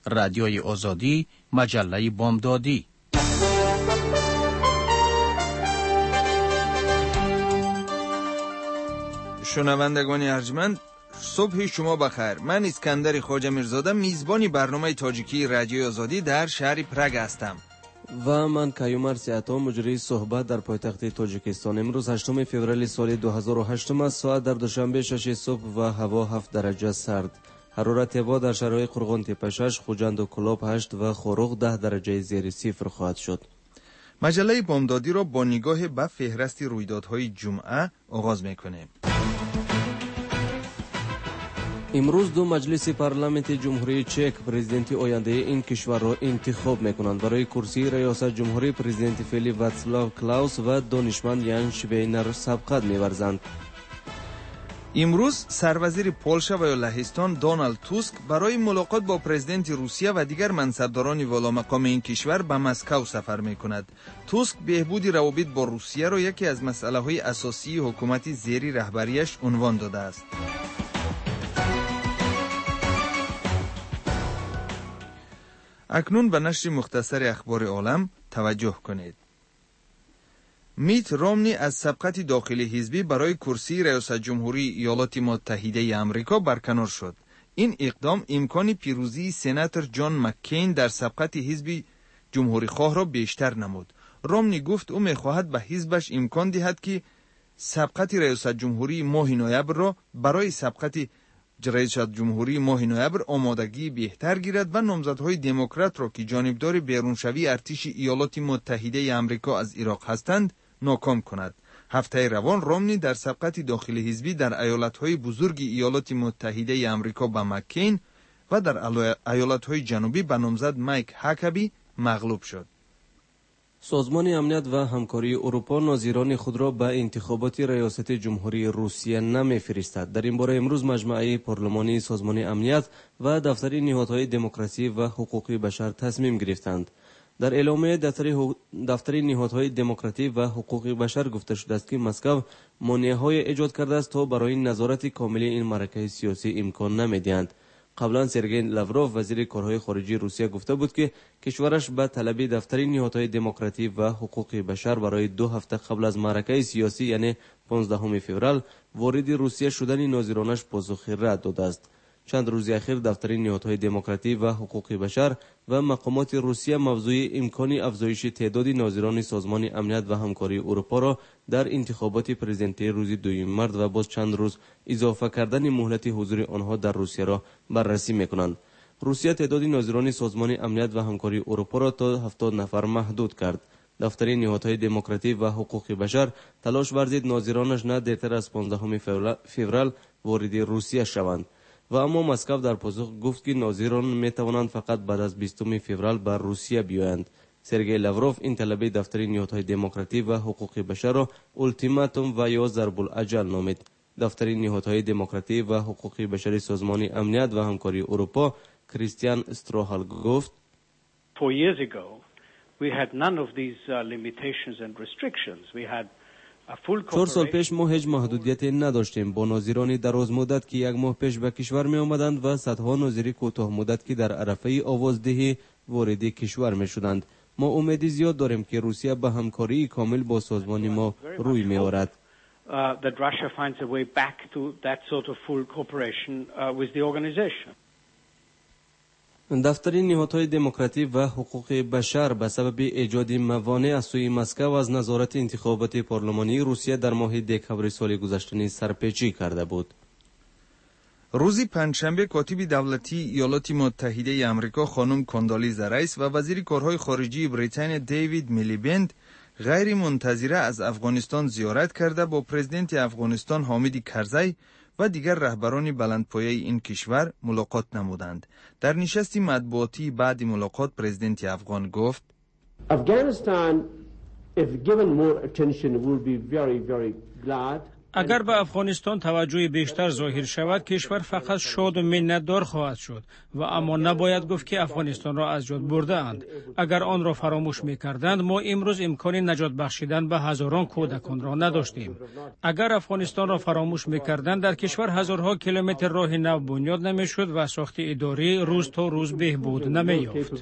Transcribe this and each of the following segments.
رادیوی آزادی، مجله بامدادی. شنوندگان ارجمند، صبح شما بخیر. من اسکندر خواجه میرزاده میزبانی برنامه تاجیکی رادیوی آزادی در شهر پرگ هستم. و من کیومرث عطا مجری صحبت در پایتخت تاجیکستان. امروز 8 فوریه سال 2008 است. ساعت در دوشنبه 6 صبح و هوا 7 درجه سرد. حرارت هوا در شهرهای قرغن تپه 6، خوجند و کلاب 8 و خروق 10 درجه زیر صفر خواهد شد. مجله بامدادی را با نگاه به فهرست رویدادهای جمعه آغاز میکنیم. امروز دو مجلس پارلمانت جمهوری چک پرزیدنت آینده این کشور را انتخاب میکنند. برای کرسی ریاست جمهوری پرزیدنت فعلی واتسلاو کلاوس و دانشمند یان شوینر سبقت می‌ورزند. امروز سروزیر پولشا و لهستان دونالد توسک برای ملاقات با پرزیدنت روسیه و دیگر منصبداران والامقام این کشور به مسکو سفر میکند. توسک بهبود روابط با روسیه را یکی از مسئله‌های اساسی حکومت زیری رهبریش عنوان داده است. اکنون به نشر مختصر اخبار عالم توجه کنید. میت رومنی از سبقت داخلی حزبی برای کرسی ریاست جمهوری ایالات متحده آمریکا برکنار شد. این اقدام امکان پیروزی سناتور جان مککین در سبقت حزب جمهوری خواه را بیشتر نمود. رومنی گفت او می‌خواهد به حزبش امکان دهد که سبقت ریاست جمهوری ماه نوامبر را برای سبقت ریاست جمهوری ماه نوامبر آمادگی بهتر گیرد و نامزدهای دموکرات را که جانبدار بیرونشوی ارتش ایالات متحده آمریکا از عراق هستند ناکام کند. هفته روان رومنی در سبقت داخلی حزبی در ایالت‌های بزرگ ایالات متحده آمریکا به مککین و در ایالت‌های جنوبی به نامزد مایک هاکبی مغلوب شد. سازمان امنیت و همکاری اروپا ناظران خود را به انتخابات ریاست جمهوری روسیه نمی‌فرستد. در این باره امروز مجمع پارلمانی سازمان امنیت و دفتر نهادهای دموکراسی و حقوق بشر تصمیم گرفتند. در اعلامیه دفتر نهادهای دموکراسی و حقوق بشر گفته شده است که مسکو مانع‌های ایجاد کرده است تا برای نظارت کامل این معرکه سیاسی امکان نمی‌دهند. قبلا سرگئی لاوروف وزیر کارهای خارجی روسیه گفته بود که کشورش به طلب دفتر نهادهای دموکراسی و حقوق بشر برای 2 هفته قبل از معرکه سیاسی یعنی 15 فوریه وارد روسیه شدن ناظرانش پاسخ رد داده است. چند روز اخیر دفتر نهادهای دموکراسی و حقوق بشر و مقامات روسیه موضوع امکان افزایش تعداد ناظران سازمان امنیت و همکاری اروپا را در انتخابات پرزیدنتی روز 2 مارس و باز چند روز اضافه کردن مهلت حضور آنها در روسیه را بررسی میکنند. روسیه تعداد ناظران سازمان امنیت و همکاری اروپا را تا 70 نفر محدود کرد. دفتر نهادهای دموکراسی و حقوق بشر تلاش ورزید ناظرانش نه دیرتر از 15 فوریه وارد روسیه شوند. و اما مسکو در پاسخ گفت که ناظران می توانند فقط بعد از 20 فوریه بر روسیه بیایند. سرگئی لاوروف این طلب دفتر نهادهای دموکراسی و حقوق بشر را اولتیماتوم و یا ضرب الاجل نامید. دفتر نهادهای دموکراسی و حقوق بشر سازمان امنیت و همکاری اروپا کریستیان استروهال گفت 4 years ago we had none of these limitations and restrictions. We had 4 سال پیش ما هیچ محدودیتی نداشتیم. با ناظران دراز مدت که 1 ماه پیش به کشور می آمدند و صدها ناظر کوتاه مدت که در عرفه آوازدهی وارد کشور می شدند. ما امید زیاد داریم که روسیه به همکاری کامل با سازمان ما روی می آورد. that Russia finds a way back to that sort of full cooperation with the organization. دفتر نهادهای دموکراسی و حقوق بشر به سبب ایجاد موانع از سوی مسکو از نظارت انتخابات پارلمانی روسیه در ماه دکامبر سال گذشته سرپیچی کرده بود. روز پنجشنبه کاتب دولتی ایالات متحده آمریکا خانم کاندالیزا رایس و وزیر کارهای خارجی بریتانیا دیوید میلیبند غیر منتظره از افغانستان زیارت کرده با پرزیدنت افغانستان حامد کرزی و دیگر رهبران بلندپایه این کشور ملاقات نمودند. در نشست مطبوعاتی بعد ملاقات پرزیدنت افغان گفت Afghanistan, if given more attention, will be very, very glad. اگر به افغانستان توجه بیشتر ظاهر شود کشور فقط شاد و منتدار خواهد شد و اما نباید گفت که افغانستان را از یاد برده اند. اگر آن را فراموش می‌کردند ما امروز امکان نجات بخشیدن به هزاران کودکان را نداشتیم. اگر افغانستان را فراموش می‌کردند در کشور هزارها کیلومتر راه نو بنیاد نمی‌شد و ساخت اداری روز تا روز بهبود نمی‌یافت.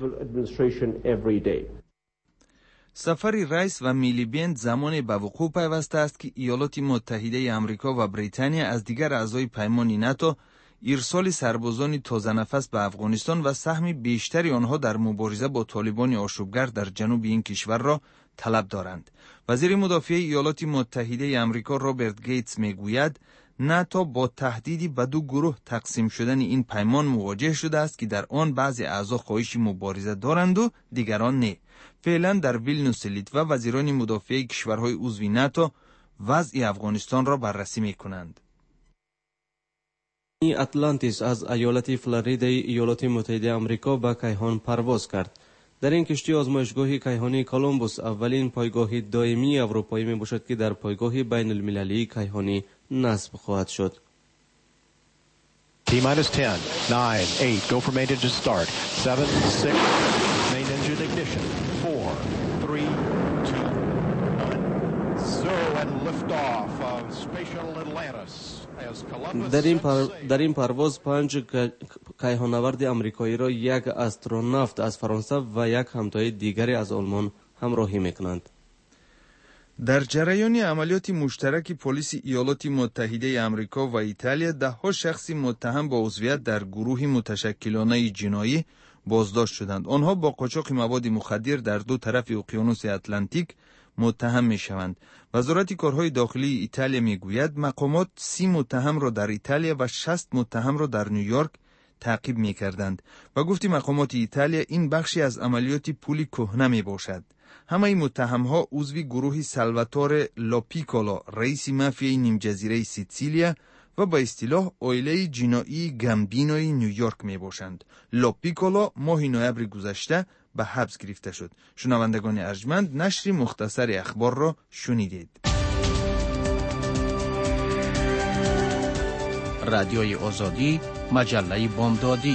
سفر رئیس و میلی بند زمانی به وقوع پیوسته است که ایالات متحده آمریکا و بریتانیا از دیگر اعضای پیمان ناتو ارسال سربازان تازه نفس به افغانستان و سهم بیشتری آنها در مبارزه با طالبان آشوبگر در جنوب این کشور را طلب دارند. وزیر مدافع ایالات متحده آمریکا رابرت گیتس میگوید ناتو با تهدیدی به دو گروه تقسیم شدن این پیمان مواجه شده است که در آن بعضی اعضا خواهش مبارزه دارند و دیگران نه. فعلا در ویلنیوس لیتوا وزیران مدافع کشورهای عضو ناتو وضع افغانستان را بررسی می‌کنند. اتلانتیس از ایالت فلوریدا ایالات متحده آمریکا به کیهان پرواز کرد. در این کشتی آزمایشگاه کیهانی کولومبوس اولین پایگاه دائمی اروپایی می باشد که در پایگاه بین المللی کیهانی نصب خواهد شد. T-10, 9, 8, go from main engine start, 7, 6, main engine ignition, 4, 3, 2, 1, 0 and liftoff of Spatial Atlantis. در این پرواز 5 کیهانورد آمریکایی را یک استرونوت از فرانسه و یک همتای دیگری از آلمان همراهی میکنند. در جریان عملیات مشترک پلیس ایالات متحده آمریکا و ایتالیا ده‌ها شخص متهم با عضویت در گروه متشکلانه جنایی بازداشت شدند. آنها با قاچاق مواد مخدر در دو طرف اقیانوس اتلانتیک متهم می شوند. وزارت کارهای داخلی ایتالیا می گوید مقامات 30 متهم را در ایتالیا و 60 متهم را در نیویورک تعقیب می کردند و گفتی مقامات ایتالیا این بخشی از عملیات پول کهنه می باشد. همه این متهم ها عضو گروه سالواتور لوپیکولو رئیس مافیای نیم جزیره سیسیلیا و با اصطلاح عائله جنایی گامبینوی نیویورک می باشند. لوپیکولو ماه نوامبر گذشته به حبس گرفته شد. شنوندگان ارجمند نشر مختصر اخبار را شنیدید. رادیوی آزادی، مجله بامدادی.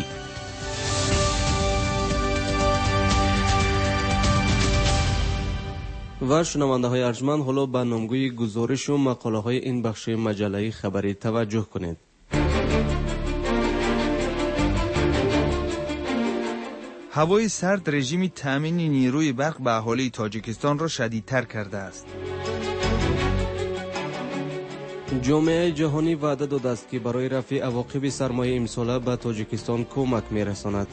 و شنونده های ارجمند حالا به نامگوی گزارش و مقاله های این بخش مجله خبری توجه کنید. هوای سرد رژیم تامین نیروی برق به اهالی تاجیکستان را شدیدتر کرده است. جامعه جهانی وعده داده است که برای رفع عواقب سرمایه امساله به تاجیکستان کمک می‌رساند.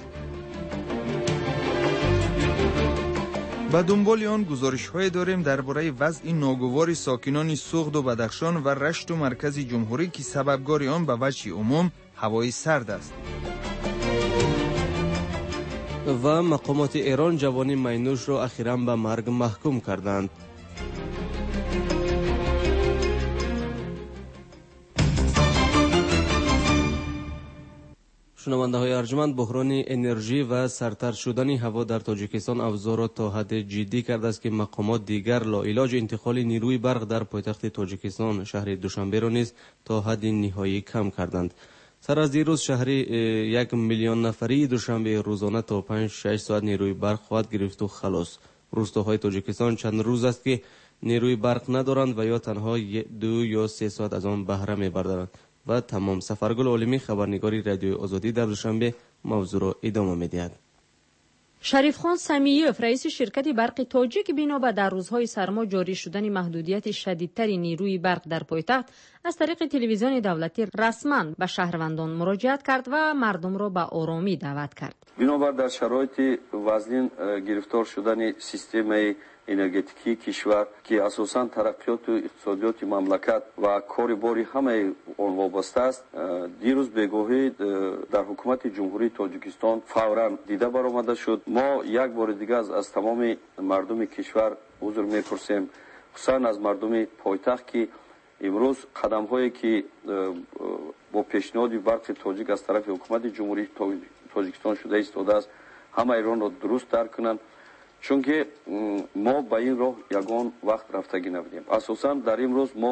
به دنبال آن گزارش‌های داریم درباره وضع ناگوار ساکنان سوغد و بدخشان و رشت و مرکز جمهوری که سببگار آن به وجه عموم هوای سرد است. و مقامات ایران جوان مینوش را اخیراً به مرگ محکوم کردند. شنونده های ارجمند، بحران انرژی و سرتر شدن هوا در تاجیکستان اوضاع را تا حد جدی کرده است که مقامات دیگر لاعلاج انتقال نیروی برق در پایتخت تاجیکستان شهر دوشنبه را نیز تا حد نهایی کم کردند. سر از دیروز شهر 1 میلیون نفری دوشنبه روزانه تا 5-6 ساعت نیروی برق خواهد گرفت و خلاص. روستاهای تاجیکستان چند روز است که نیروی برق ندارند و یا تنها 2 یا 3 ساعت از آن بهره می‌بردند. و تمام. سفرگل عالمی خبرنگاری رادیوی آزادی در دوشنبه موضوع را ادامه می‌دهد. شریف خان سمیوف رئیس شرکت برق تاجیک بنا به در روزهای سرما جاری شدن محدودیت شدیدتر نیروی برق در پایتخت از طریق تلویزیون دولتی رسما به شهروندان مراجعت کرد و مردم را به آرامی دعوت کرد. بنابر در شرایط وزین گرفتار شدن سیستم انرژتیکی کشور که اساساً ترقیات و اقتصادیات مملکت و کار باری همه آن وابسته است، دیروز بگاهی در حکومت جمهوری تاجیکستان فوراً دیده برآمده شد. ما یک بار دیگه از تمام مردم کشور حضور می‌پرسیم، خصوصاً از مردم پایتخت که امروز قدم هایی که با پیشنهاد برق تاجیک از طرف حکومت جمهوری تاجیکستان شده ایستاده است، همه ایران را درست درک کنند، چون که ما به این راه یگان وقت رفتگی نبودیم. اساساً در این روز ما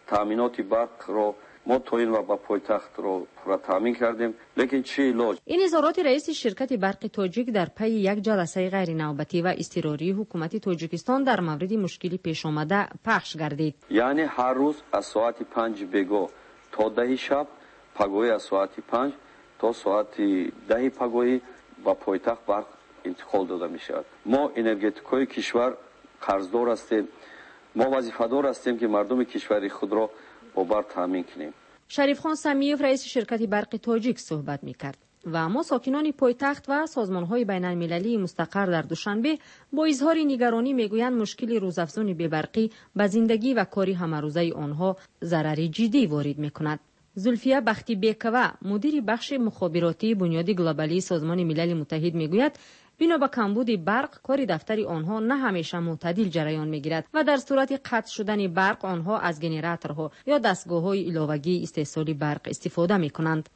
таъминоти барқро мо то ин ва ба пойтахтро пурра таъмин кардем, лекин чӣ илоҷ. این اظهارات رئیس شرکت برق تاجیک در پی یک جلسه غیر نوبتی و اضطراری حکومت تاجیکستان در مورد مشکلی پیش آمده پخش گردید. یعنی هر روز از ساعت 5 بگو تا 10 شب، پگویی از ساعت 5 تا ساعت 10 پگویی با پایتخت برق انتقال داده می شود. ما انرژتیکای کشور قرضدار هستیم، ما وظیفه‌دار هستیم که مردم کشور خود را با برق تامین کنیم. شریف خان سمیوف رئیس شرکت برق تاجیک صحبت می‌کرد و اما ساکنان پایتخت و سازمان‌های بین‌المللی مستقر در دوشنبه با اظهار نگرانی می‌گویند مشکل روزافزون بی‌برقی به زندگی و کاری همروزه آنها ضرر جدی وارد می‌کند. زلفیه بختی بیکوه مدیر بخش مخابراتی بنیاد گلوبالی سازمان ملل متحد میگوید بنا به کمبود برق کار دفتر آنها نه همیشه معتدل جریان میگیرد و در صورت قطع شدن برق آنها از گنراتورها یا دستگاه‌های ایلاوگی استحصال برق استفاده میکنند.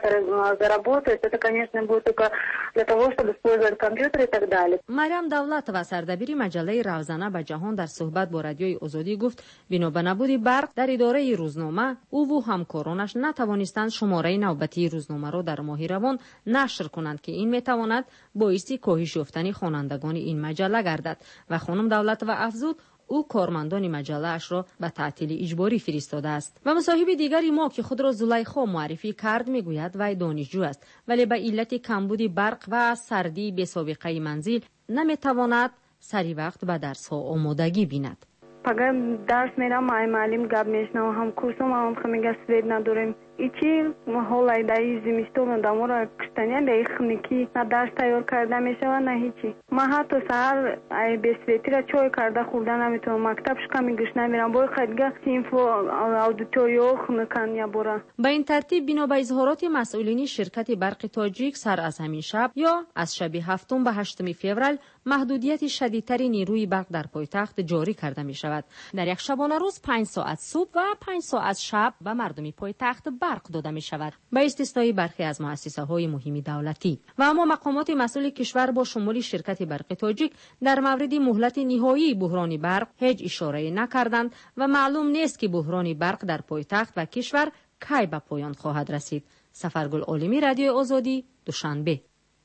مریم دولت و سردبیر مجله روزانه به جهان در صحبت با رادیوی آزادی گفت بنا به نبود برق در اداره روزنامه او و همکارانش نتوانستند شماره نوبتی روزنامه را در ماه روان نشر کنند که این میتواند باعث کاهش یافتن خوانندگان این مجله گردد و خانم دولت و افزود او کارمندان مجله اش را به تعطیل اجباری فرستاده است. و مصاحب دیگری ما که خود را زلیخا معرفی کرد میگوید وی دانشجو است ولی به علت کمبود برق و سردی بی سابقه منزل نمیتواند سری وقت به درس ها آمادگی بیند. پگاه درس میرم معلم گپ میشنوم هم کورسم هم میگه سوید نداریم ایچی حالا در زمستون دامورا کشتنی به خنکی نه درس تیار کرده میشه و نه هیچی. ما حتی سحر به سویتی را چای کرده خورده نمیتونم مکتب شکم میگش نمیرم باید خیلیگه سینفو آودیتوریو خونکن یا برا. با این ترتیب بنا به اظهارات مسئولین شرکت برق تاجیک سر از همین شب یا از شب 7 به 8 فوریه محدودیت شدیدتر نیروی برق در پایتخت جاری کرده می شود. در یک شبانه روز 5 ساعت صبح و 5 ساعت شب به مردم پایتخت برق داده می شود به استثنای برخی از مؤسسه های مهم دولتی. و اما مقامات مسئول کشور با شمول شرکت برق تاجیک در مورد مهلت نهایی بحران برق هیچ اشاره نکردند و معلوم نیست که بحران برق در پایتخت و کشور کی به پایان خواهد رسید. سفرگل عالمی، رادیو آزادی، دوشنبه.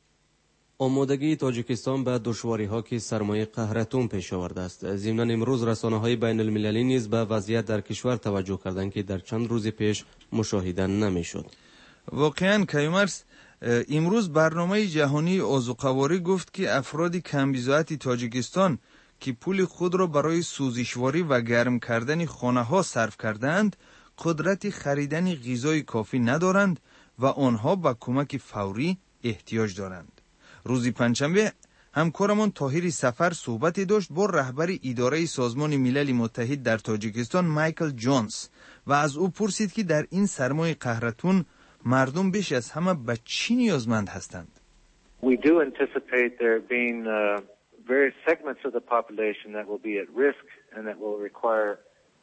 آمادگی تاجیکستان به دشواری‌ها که سرمایه قهرتون پیش آورده است. ضمناً امروز رسانه‌های بین‌المللی نیز به وضعیت در کشور توجه کردند که در چند روز پیش مشاهده نمی‌شد. واقعاً کیومرس امروز برنامه جهانی عضوقواری گفت که افراد کمبیزاعت تاجیکستان که پول خود را برای سوزشواری و گرم کردن خانه‌ها صرف کردند قدرت خریدن غذای کافی ندارند و آنها به کمک فوری احتیاج دارند. روز پنجشنبه همکارمان طاهر سفر صحبتی داشت با رهبر اداره سازمان ملل متحد در تاجیکستان مایکل جونز و از او پرسید که در این سرمای قهرتون مردم بیش از همه به چی نیازمند هستند. We do anticipate there being various segments of the population that will be at risk and that will require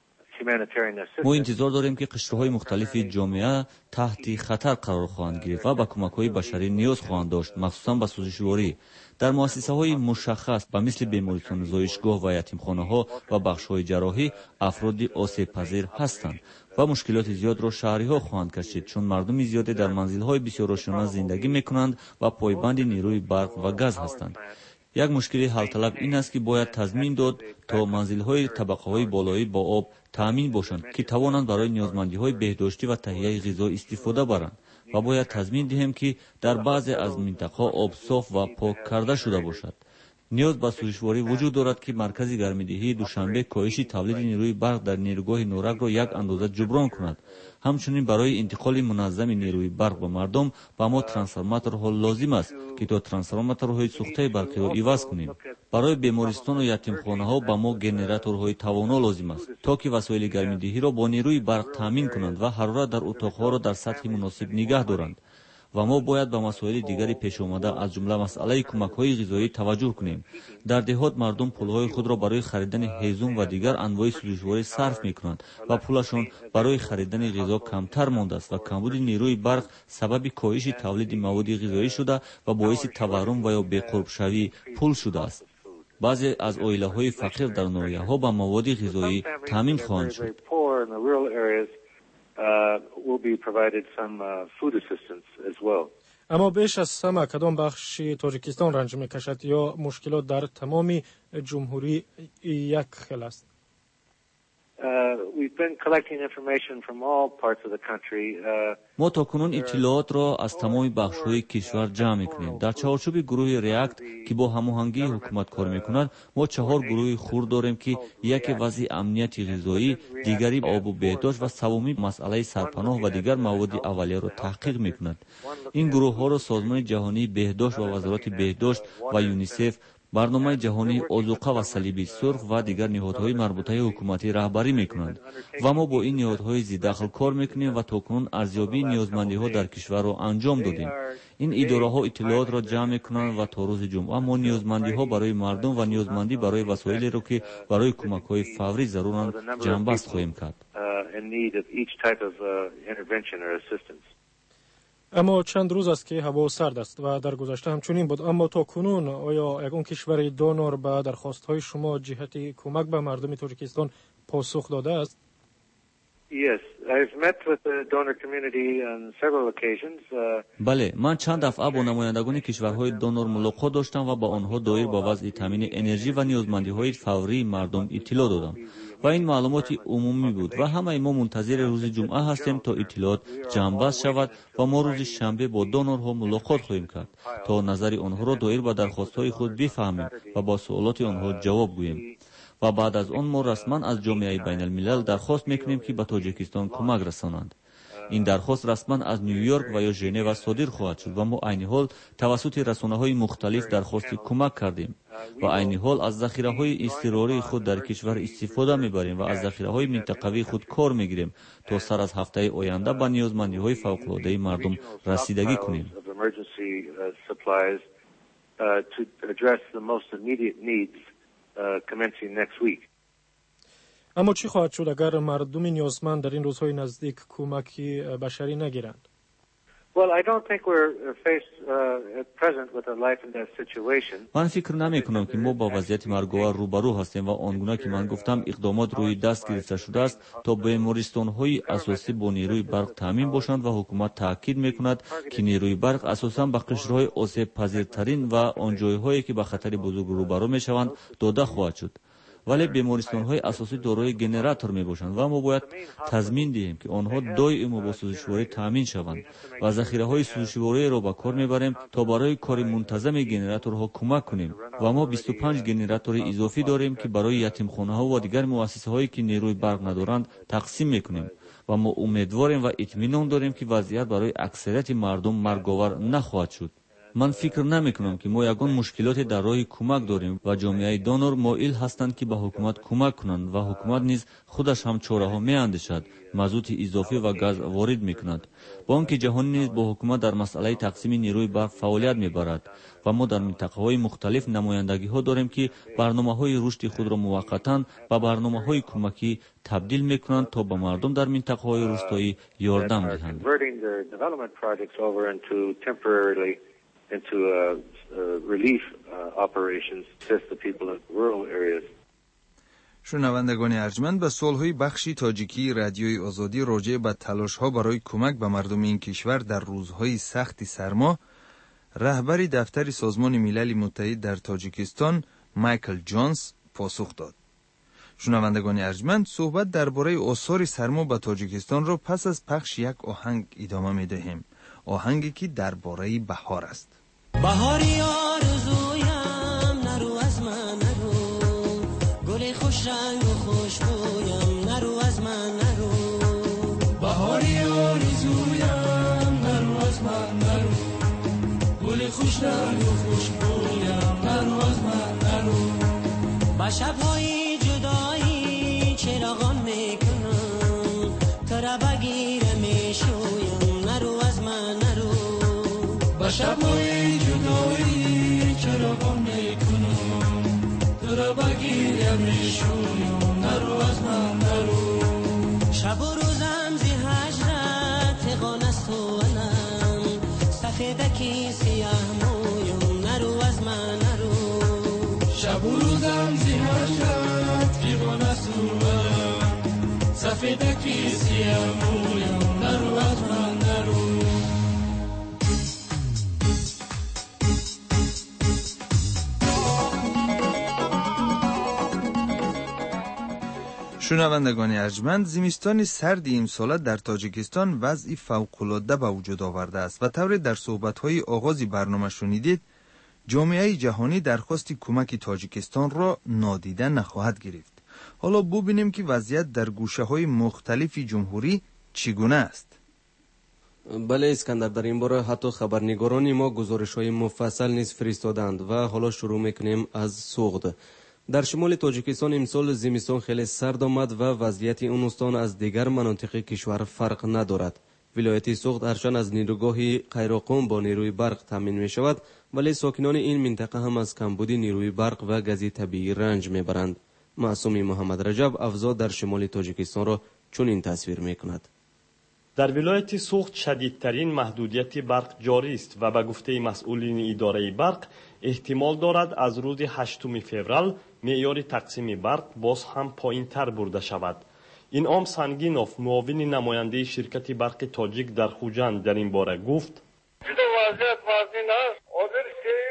ما انتظار داریم که قشرهای مختلف جامعه تحت خطر قرار خواهند گرفت و به کمک‌های بشری نیاز خواهند داشت، مخصوصا به سوزشواری. در مؤسسه‌های مشخص به مثل بیمارستان، زایشگاه و یتیمخانه‌ها و بخش‌های جراحی افراد آسیب‌پذیر هستند و مشکلات زیاد را شهری‌ها خواهند کشید چون مردم زیادی در منزل‌های بسیار روشن زندگی می‌کنند و پایبند نیروی برق و گاز هستند. یک مشکل حل طلب این است که باید تضمین داد تا منزل‌های طبقه‌های بالایی با آب تامین باشند که توانند برای نیازمندی‌های بهداشتی و تهیه غذا استفاده برند و باید تضمین دهیم که در بعضی از مناطق‌ها آب صاف و پاک کرده شده باشد. نیاز به سوزشواری وجود دارد که مرکز گرم‌دهی دوشنبه کاهش تولید نیروی برق در نیروگاه نورک را یک اندازه جبران کند. همچنین برای انتقال منظم نیروی برق به مردم به ما ترانسفورماتورها لازم است که تا ترانسفورماتورهای سوخته برقی را عوض کنیم. برای بیمارستان و یتیمخانه‌ها به ما گنراتورهای توانا لازم است تا که وسایل گرم‌دهی را با نیروی برق تامین کنند و حرارت در اتاق‌ها را در سطح مناسب نگه دارند. و ما باید به مسائل دیگری پیش آمده از جمله مسئله کمک‌های غذایی توجه کنیم. در دهات مردم پولهای خود را برای خریدن هیزم و دیگر انواع سوزشواری صرف می‌کنند و پولشان برای خریدن غذا کمتر مانده است و کمبود نیروی برق سبب کاهش تولید مواد غذایی شده و باعث تورم و یا بی‌قرب‌شوی پول شده است. بعضی از عائله‌های فقیر در ناحیه‌ها با مواد غذایی تامین خواهند شد. in the rural areas will be provided some food assistance as well. اما بیش از همه کدام بخش تاجیکستان رنج میکشد یا مشکلات در تمام جمهوری یک خل است؟ We've been collecting information from all parts of the country. ما تاکنون اطلاعات را از تمام بخش‌های کشور جمع می‌کنیم. در چارچوب گروه ریاکت که با هماهنگی حکومت کار می‌کند، ما 4 گروه خرد داریم که یکی وضع امنیت غذایی، دیگری آب و بهداشت و سومی مسئله سرپناه و دیگر مواد اولیه را تحقیق می‌کند. این گروه‌ها را سازمان جهانی بهداشت و وزارت بهداشت و یونیسف، برنامه جهانی آذوقه و صلیب سرخ و دیگر نهادهای مربوطه حکومتی رهبری میکنند و ما با این نهادهای ذی‌دخل کار میکنیم و تاکنون ارزیابی نیازمندی‌ها در کشور را انجام دادیم. این اداره‌ها اطلاعات را جمع میکنند و تا روز جمعه ما نیازمندی‌ها برای مردم و نیازمندی برای وسایلی را که برای کمک‌های فوری ضرورند جمع‌بست خواهیم کرد. اما چند روز است که هوا سرد است و در گذشته همچنین بود. اما تا کنون آیا یکون کشور دونور به درخواست‌های شما جهت کمک به مردم تاجیکستان پاسخ داده است؟ Yes, I've met with the donor community on several occasions. بله، من چند دفعه با نمایندگان کشورهای دونور ملاقات داشتم و با آنها دایر به وضع تامین انرژی و نیازمندی‌های فوری مردم اطلاع دادم و این معلومات عمومی بود و همه ما منتظر روز جمعه هستیم تا اطلاعات جمع‌بست شود و ما روز شنبه با دونورها ملاقات خواهیم کرد تا نظر آنها را دایر به درخواست‌های خود بفهمیم و با سوالات آنها جواب گوییم. و بعد از آن ما رسما از جامعه بین الملل درخواست میکنیم که به تاجیکستان کمک رسانند. این درخواست رسما از نیویورک و یا ژنو صادر خواهد شد و ما عین حال توسط رسانه‌های مختلف درخواست کمک کردیم و عین حال از ذخیره‌های اضطراری خود در کشور استفاده میبریم و از ذخیره‌های منطقوی خود کار میگیریم تا سر از هفته آینده به نیازمندی‌های فوق‌العاده مردم رسیدگی کنیم. اما چی خواهد شد اگر مردم نیازمند در این روزهای نزدیک کمکی بشری نگیرند؟ من فکر نمی کنم که ما با وضعیت مرگاور روبرو هستیم و آنگونه که من گفتم اقدامات روی دست گرفته شده است تا بیمارستان‌های اساسی با نیروی برق تامین باشند و حکومت تاکید می‌کند که نیروی برق اساساً به قشرهای آسیب پذیرترین و آن جای‌هایی که به خطر بزرگ روبرو می‌شوند داده خواهد شد. ولی بیمارستان‌های اساسی دارای گنراتور میباشند و ما باید تضمین دهیم که آنها دائم با سوزشواری تامین شوند و ذخیره‌های سوزشواری را به کار میبریم تا برای کار منتظم گنراتورها کمک کنیم و ما 25 گنراتور اضافی داریم که برای یتیمخانه‌ها و دیگر مؤسسه‌هایی که نیروی برق ندارند تقسیم میکنیم و ما امیدواریم و اطمینان داریم که وضعیت برای اکثریت مردم مرگاور نخواهد شد. من فکر نمی کنم که ما یگان مشکلات در راه کمک داریم و جامعه دونور مایل هستند که به حکومت کمک کنند و حکومت نیز خودش هم چاره ها می اندیشد مازوت اضافی و گاز وارد می کند. بانک جهانی نیز با حکومت در مسئله تقسیم نیروی برق فعالیت می برد و ما در منطقه های مختلف نمایندگی ها داریم که برنامه های رشد خود را موقتا به برنامه های کمکی تبدیل می کنند تا به مردم در منطقه های روستایی یاردم دهند. Into relief operations to assist the people in rural areas. شنوندگان ارجمند، به سوالهای بخشی تاجیکی رادیوی آزادی راجع به تلاش‌ها برای کمک به مردم این کشور در روزهای سخت سرما، رهبر دفتر سازمان ملل متحد در تاجیکستان مایکل جونز پاسخ داد. شنوندگان ارجمند، صحبت درباره آثار سرما به تاجیکستان را پس از پخش یک آهنگ ادامه می‌دهیم. آهنگی که درباره بهار است. بهاری آرزویم، نرو از من نرو، گل خوش رنگ و خوشبویم، نرو از من نرو. بهاری آرزویم، نرو از من نرو، گل خوش رنگ و خوشبویم، نرو از من نرو. با شب‌های جدایی چراغان میکنم، تو را بگیرم میشویم، نرو از من نرو. با شب‌های جدایی چراغان میکنم، تو را بگیرم میشویم، نرو از من نرو. شب و روزم زی هجرت غان است و علم، سفیدکی سیاه مویم، نرو از من نرو. شب و روزم زی هجرت غان است و علم، سفیدکی سیاه مویم نرو از من نرو. شنوندگان ارجمند، زمستان سردی امسال در تاجیکستان وضعی فوق‌العاده به وجود آورده است و طوری در صحبت‌های آغاز برنامه شنیدید، جامعه جهانی درخواست کمک تاجیکستان را نادیده نخواهد گرفت. حالا ببینیم که وضعیت در گوشه‌های مختلف جمهوری چگونه است. بله اسکندر، در این باره حتی خبرنگاران ما گزارش‌های مفصل نیز فرستادند و حالا شروع می‌کنیم از سوغد. در شمال تاجیکستان امسال زمستان خیلی سرد آمد و وضعیت اون استان از دیگر مناطق کشور فرق ندارد. ولایت سوغد هرچند از نیروگاه قیراقوم با نیروی برق تامین می شود، ولی ساکنان این منطقه هم از کمبودی نیروی برق و گاز طبیعی رنج می برند. معصوم محمد رجب افزا در شمال تاجیکستان را چنین تصویر می کند. در ولایت سوغد شدیدترین محدودیت برق جاری است و به گفته مسئولین اداره برق احتمال دارد از روز 8 فوریه معیار تقسیم برق باز هم پایین‌تر برده شود. اینعام سنگینوف معاون نماینده شرکت برق تاجیک در خوجند در این باره گفت: وضعیت واضح است. حاضر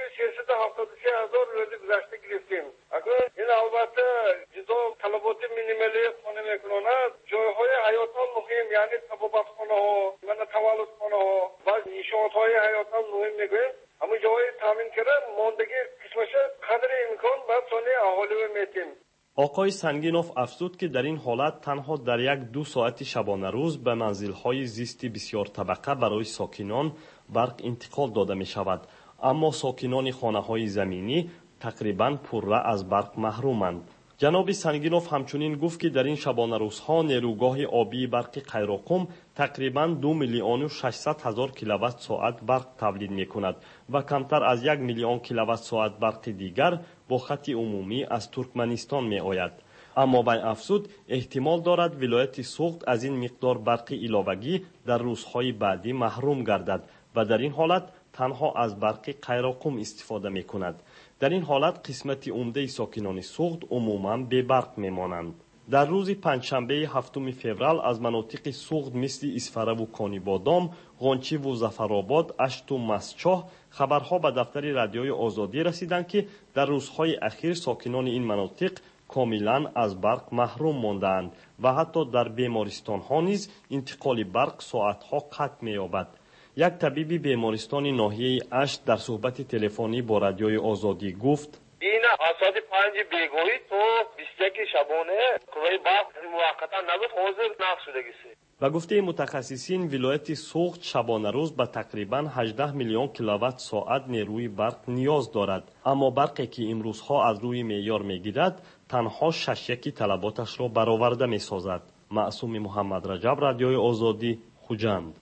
373,000 روز گذشته گرفتیم. اگر این البته جدا طلبات مینیمالی خانه میکنند، جایهای حیاتاً مهم یعنی طبابتخانه ها، تولدخانه ها و انشاءات حیاتاً مهم میگویم، اما جای تامین کرده ماندگی قسمش قدر امکان بعد سالی اهالی میتیم. آقای سنگینوف افزود که در این حالت تنها در 1-2 ساعت شبانه روز به منزل‌های زیستی بسیار طبقه برای ساکنان برق انتقال داده می شود، اما ساکنان خانه‌های زمینی تقریباً پرره از برق محرومند. جناب سنگینوف همچنین گفت که در این شبانه روزها نیروگاه آبی برق قیراقوم تقریباً 2,600,000 کیلووات ساعت برق تولید می کند و کمتر از 1 میلیون کیلووات ساعت برق دیگر با خط عمومی از ترکمنستان می آید. اما با افزود احتمال دارد ولایت سوغد از این مقدار برق علاوگی در روزهای بعدی محروم گردد و در این حالت تنها از برق قیراقوم استفاده می کند. در این حالت قسمت عمده ساکنان سوغد عموماً بی برق می مانند. در روز پنجشنبه 7 فوریه از مناطق سوغد مثل اسفره و کانی بادام، غنچی و ظفرآباد، اشت و مسچاه خبرها به دفتر رادیوی آزادی رسیدند که در روزهای اخیر ساکنان این مناطق کاملا از برق محروم ماندند و حتی در بیمارستان‌ها نیز انتقال برق ساعت‌ها قطع می‌یابد. یک طبیب بیمارستان ناحیه اشت در صحبت تلفنی با رادیوی آزادی گفت: این از ساعت 5 بیگاهی تو 21 شبانه قوه برق موقتا نبود، حاضر نقص شدگیه. و گفته متخصصین ولایت سوغد شبانه روز به تقریباً 18 میلیون کیلووات ساعت نیروی برق نیاز دارد، اما برقی که امروزها از روی معیار میگیرد تنها 6 طلباتش را برآورده میسازد. معصوم محمد رجب، رادیوی آزادی، خوجند.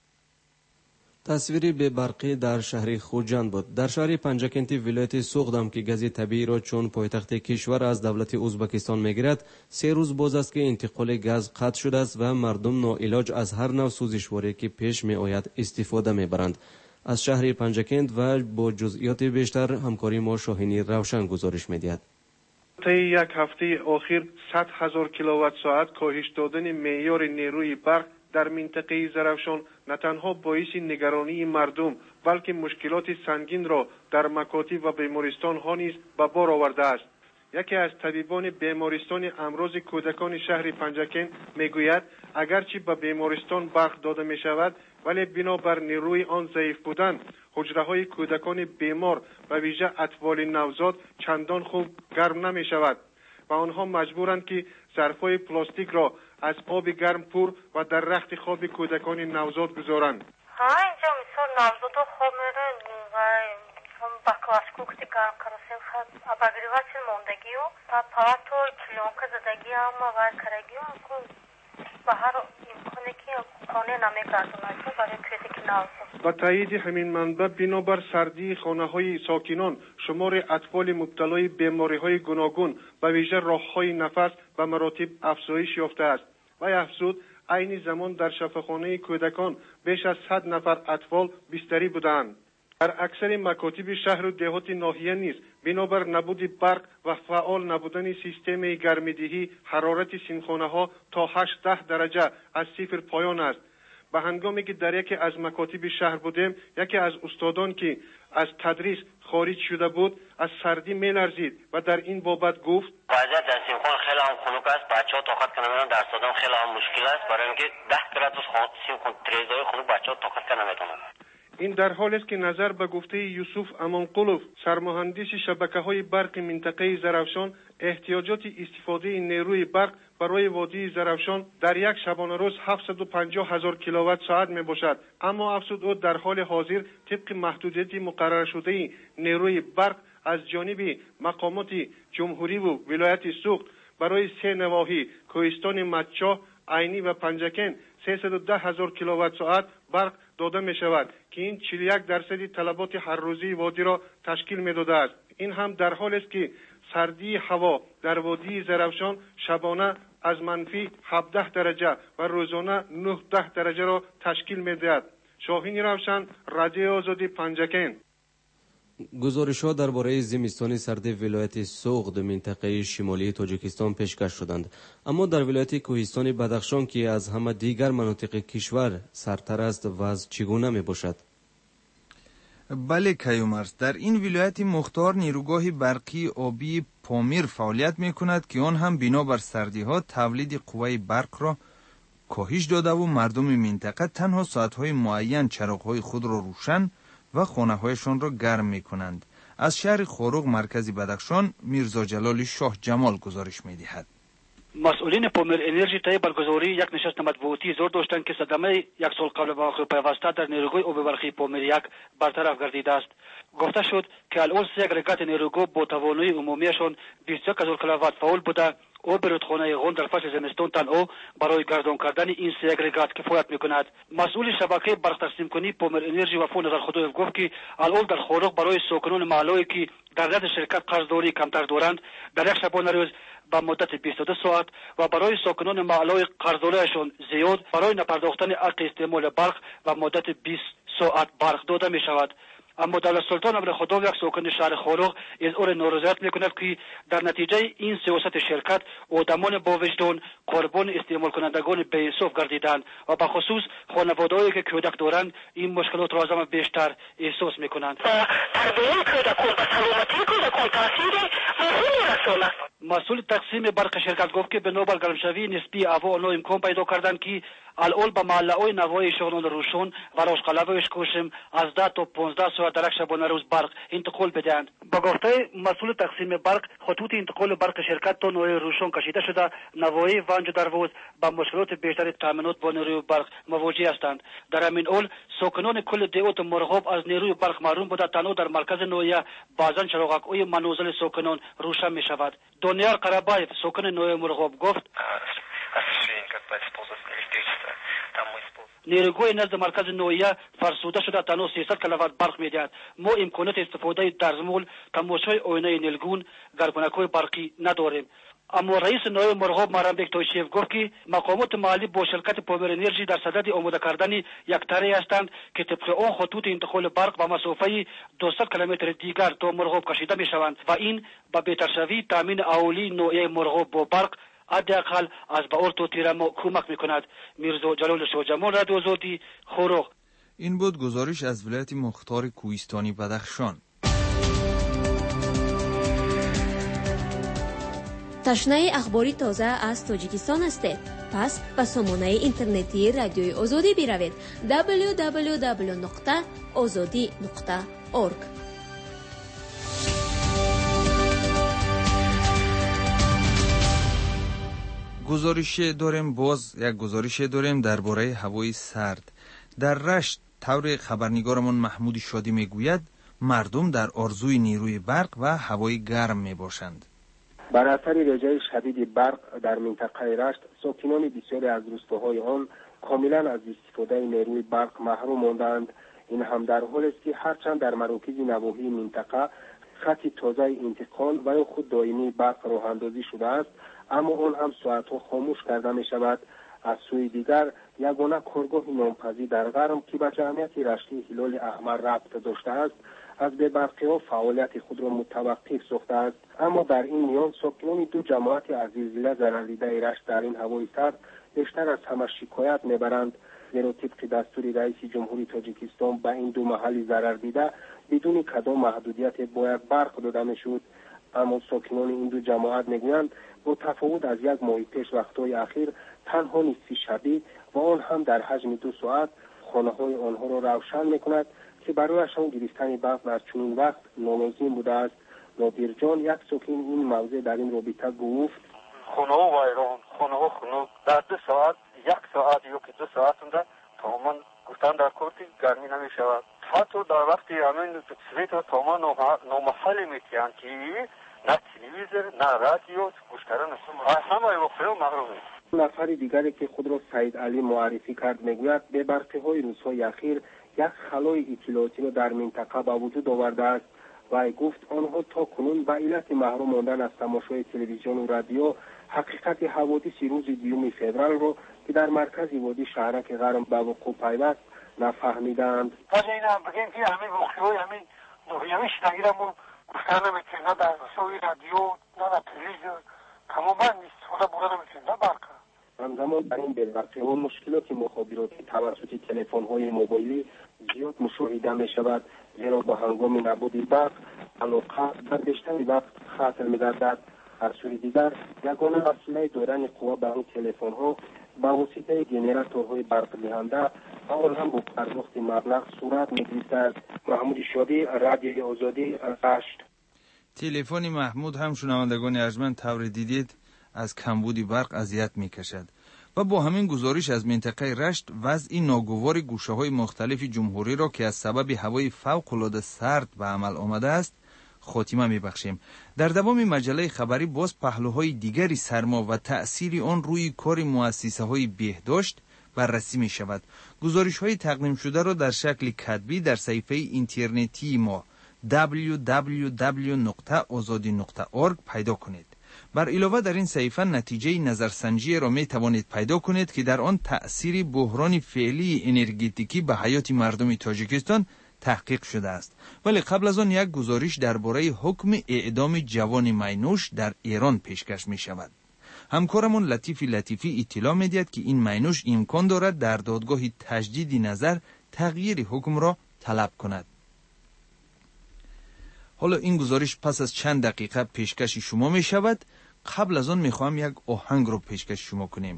تصویری به برقی در شهر خوجند بود. در شهر پنجکنتی ولایت سوغد هم که گاز طبیعی را چون پایتخت کشور از دولت ازبکستان میگیرد، 3 روز باز است که انتقال گاز قطع شده است و مردم ناعلاج از هر نوع سوزشواری که پیش می آید استفاده میبرند. از شهر پنجکند و با جزئیات بیشتر همکاری ما شاهینی روشن گزارش میدهد. طی یک هفته اخیر 100,000 کیلووات ساعت کاهش دادن معیار نیروی برق در منطقه زرافشان نه تنها باعث نگرانی مردم بلکه مشکلات سنگین را در مکاتب و بیمارستان ها نیز به بار آورده است. یکی از طبیبان بیمارستان امراض کودکان شهر پنجکن میگوید اگرچه به بیمارستان برق داده می شود ولی بنابر نیروی آن ضعیف بودن حجره های کودکان بیمار و ویژه اطفال نوزاد چندان خوب گرم نمی شود و آنها مجبورند که ظرفهای پلاستیک را از آب گرم پر و در رخت خواب کودکان نوزاد گذارند. اینجا مثال نوزاد خواب میرن و با کلاسکوکتی گرم کرسیم خد اباگریواتی موندگی و پاواتو کلونکا زدگی هم و کرگی هم به هر امکانی که خانه نمیگردونده برای کودک نوزاد. با تایید همین منبع بنابر سردی خانه های ساکنان شمار اطفال مبتلای بیماری های گوناگون و ویژه راههای نفس و مراتب افزایش یافته است. و افزود عین زمان در شفاخانه کودکان بیش از 100 نفر اطفال بستری بودند. در اکثر مکاتب شهر و دهات ناحیه نیز بنابر نبود برق و فعال نبودن سیستم گرمایدهی حرارت سینخانه‌ها تا 8-10 درجه از صفر پایان است. به هنگامی که در یکی از مکاتب شهر بودیم، یکی از استادان که از تدریس خارج شده بود از سردی می‌لرزید و در این بابت گفت وضعیت در سیمخان خیلی هم خنک است. بچه‌ها طاقت نمی‌تونن، در صدام خیلی هم مشکل است، برای اینکه 10 درجه سیمخان تریزای خنک بچه‌ها طاقت نمی‌تونن. این در حالی است که نظر به گفته یوسف امامقلوف سرمهندس شبکه‌های برق منطقه زرافشان، احتیاجات استفاده نیروی برق برای وادی زرافشان در یک شبانه روز 750,000 کیلووات ساعت میباشد. اما افزود او در حال حاضر طبق محدودیت مقرر شده نیروی برق از جانب مقامات جمهوری و ولایت سوخت برای 3 نواحی کوهستان مچا، عینی و پنجکن 310,000 کیلووات ساعت برق داده می شود که این 41% طلبات هر روزی وادی را تشکیل می داده است. این هم در حالی است که سردی هوا در وادی زرافشان شبانه از منفی 17 درجه و روزانه 9-10 درجه را تشکیل می دهد. شاهین روشن، رادیو آزادی، پنجکن. گزارش‌ها درباره زمستان سرد ولایت سوغد منطقه شمالی تاجیکستان پیشکش شدند، اما در ولایت کوهستان بدخشان که از همه دیگر مناطق کشور سردتر است وضع چگونه میباشد؟ بله کیومرز، در این ولایت مختار نیروگاه برقی آبی پامیر فعالیت میکند که آن هم بنابر سردی ها تولید قوه برق را کاهش داده و مردم منطقه تنها ساعتهای معین چراغ‌های خود را روشن و خانه‌هایشان را گرم می‌کنند. از شهر خاروق مرکز بدخشان میرزا جلال شاه جمال گزارش می‌دهد. مسئولین پامیر انرژی طی برگزاری یک نشست مطبوعاتی زور داشتند که صدمه یک سال قبل به واقع پیوسته در نیروگاه آب برقی پامیر یک برطرف گردیده است. گفته شد که الان 3 اگریگات نیروگاه با توانایی عمومیشان 21,000 کیلووات فعال بوده. آب رودخانه غون در فصل زمستان تنها برای گردان کردن این 3 اگریگات کفایت میکند. مسئول شبکه برق تقسیم کنی پامیر انرژی وفا نظرخودویف گفت که الان در خاروق برای ساکنان محله‌ای که در دست شرکت قرضداری کمتر دارند در یک شبانه روز با مدت 22 ساعت و برای ساکنان محله‌های قرضداریشان زیاد برای نپرداختن حق استعمال برق و مدت 20 ساعت برق داده می شود. اما دولت سلطان امر خدا یک ساکن شهر خاروق اظهار نارضایت میکند که در نتیجه این سیاست شرکت آدمان با وجدان قربان استعمال کنندگان بی‌انصاف گردیدند و به خصوص خانواده‌هایی که کودک دارند این مشکلات را از همه بیشتر احساس میکنند. مسئول تقسیم برق شرکت گفت که بنابر گرمشوی نسبی هوا آنها امکان پیدا کردند که الان به محله‌های نوای شاهنامه روشن و راشقلبه و اشکوشم از 10 تا 15 ساعت در یک شبانه روز برق انتقال بدهند. با گفته مسئول تقسیم برق خطوط انتقال برق شرکت تا نوای روشن کشیده شده، نوای ونج دروازه با مشکلات بیشتر تامینات با نیروی برق مواجه هستند. در همین حال ساکنان کل دیوت مرغاب از نیروی برق محروم بوده، تنها در مرکز نویه بعضا چراغک‌های منازل ساکنان روشن می شود. دانیال قربایف ساکن نویه مرغاب گفت نیروگاه نزد مرکز نویه فرسوده شده، تنها 300 کیلووات برق میدهد. ما امکانات استفاده درزمول، تماشای آینه نیلگون، گربنک‌های برقی نداریم. اما رئیس نویه مرغاب مرامبک توشیف گفت که مقامات محلی با شرکت پامیر انرژی در صدد آماده کردن یک طرحی هستند که طبق آن خطوط انتقال برق و مسافه 200 کیلومتر دیگر تا مرغاب کشیده می شوند و این به بهترشوی تامین اهالی نویه مرغاب با برق حداقل از بهار تا تیر ماه کمک میکند. میرزا جلال شاه جمال، رادیو آزادی، خاروق. این بود گزارش از ولایت مختار کوهستانی بدخشان. تشنه اخباری تازه از تاجیکستان هستید؟ پس به سامانه اینترنتی رادیوی آزادی بروید www.azadi.org. گزارش داریم درباره هوای سرد. در رشت طور خبرنگارمون محمود شادی میگوید مردم در آرزوی نیروی برق و هوای گرم میباشند. بر اثر رژه شدید برق در منطقه رشت ساکنان بسیاری از روستاهای آن کاملا از استفاده نیروی برق محروم ماندند. این هم در حالی است که هرچند در مراکز نواحی منطقه خط تازه انتقال و یا خود دائمی برق راه اندازی شده است، اما آن هم ساعتها خاموش کرده می شود. از سوی دیگر یگانه کارگاه نامپذیر در غرم که به جمعیت رشته هلال احمر ربط داشته است از به‌برقی‌ها فعالیت خود را متوقف ساخته است. اما در این میان ساکنان دو جماعت از زلزله ضرر دیده رشت در این هوای سرد بیشتر از همه شکایت میبرند، زیرا طبق دستور رئیس جمهوری تاجیکستان به این دو محل ضرر دیده بدون کدام محدودیت باید برق داده میشد. اما ساکنان این دو جماعت میگویند با تفاوت از یک ماه پیش وقتهای اخیر تنها نصف شبی و آن هم در حجم 2 ساعت خانه‌های آنها را روشن میکند که برایشان گرفتن برق در چنین وقت نالازم بوده است. نادر جان، یک ساکن این موضع، در این رابطه گفت: خانه‌ها ویران، خانه‌ها خنک، در 2 ساعت 1 ساعت یا که 2 ساعت اونده تماما گفتن در کورتی گرمی نمیشود. حتی در وقتی همین سویت تماما نامحل میتیان که نه تلویزیون نه رادیو گوش کردن همه واقعا محرومه. نفر دیگری که خود را سید علی معرفی کرد میگوید به برقی‌های روزهای اخیر یک خلای اطلاعاتی را در منطقه به وجود آورده است و گفت آنها تا کنون به علت محروم ماندن از تماشای تلویزیون و رادیو حقیقت حوادث روز 2 فوریه را که در مرکز وادی شهرک غرم به وقوع پیوست نفهمیدند. پس اینا بگیم که همین واقعی همین نوریمی شنگیرم و گفتن نمیتونه نه در رسوی رادیو نه در تلویزیون تماما نیست خدا بوده نمیتونه نه برکه. همزمان در این بلبرقی‌ها مشکلات مخابراتی توسط تلفن‌های موبایلی زیاد مشاهده می‌شود، زیرا با هنگام نبود برق علاقه در بیشتر وقت خطر می‌گردد. از سوی دیگر یگانه وسیله دادن قوا به این تلفن‌ها با واسطه ژنراتورهای برق دهنده آن هم با پرداخت مبلغ صورت می‌گیرد. محمود شادی، رادیوی آزادی، رشت. تلفن محمود هم شنوندگان ارجمند طور دیدید از کمبود برق اذیت می‌کشد و با همین گزارش از منطقه رشت وضع ناگوار گوشه‌های مختلف جمهوری را که از سبب هوای فوق‌العاده سرد به عمل آمده است خاتمه می‌بخشیم. در دوام مجله خبری باز پهلوهای دیگری سرما و تأثیر آن روی کار مؤسسه‌های بهداشت بررسی می‌شود. گزارش‌های تقدیم شده را در شکل کتبی در صفحه اینترنتی ما www.azadi.org پیدا کنید. بر علاوه در این صفحه نتیجه نظرسنجی را می توانید پیدا کنید که در آن تأثیر بحران فعلی انرژتیکی به حیات مردم تاجیکستان تحقیق شده است. ولی قبل از آن یک گزارش درباره حکم اعدام جوان مینوش در ایران پیشکش می شود. همکارمون لطیفی اطلاع می دهد که این مینوش امکان دارد در دادگاه تجدید نظر تغییر حکم را طلب کند. حالا این گزارش پس از چند دقیقه پیشکش شما می شود. قبل از آن می خواهم یک آهنگ رو پیشکش شما کنیم.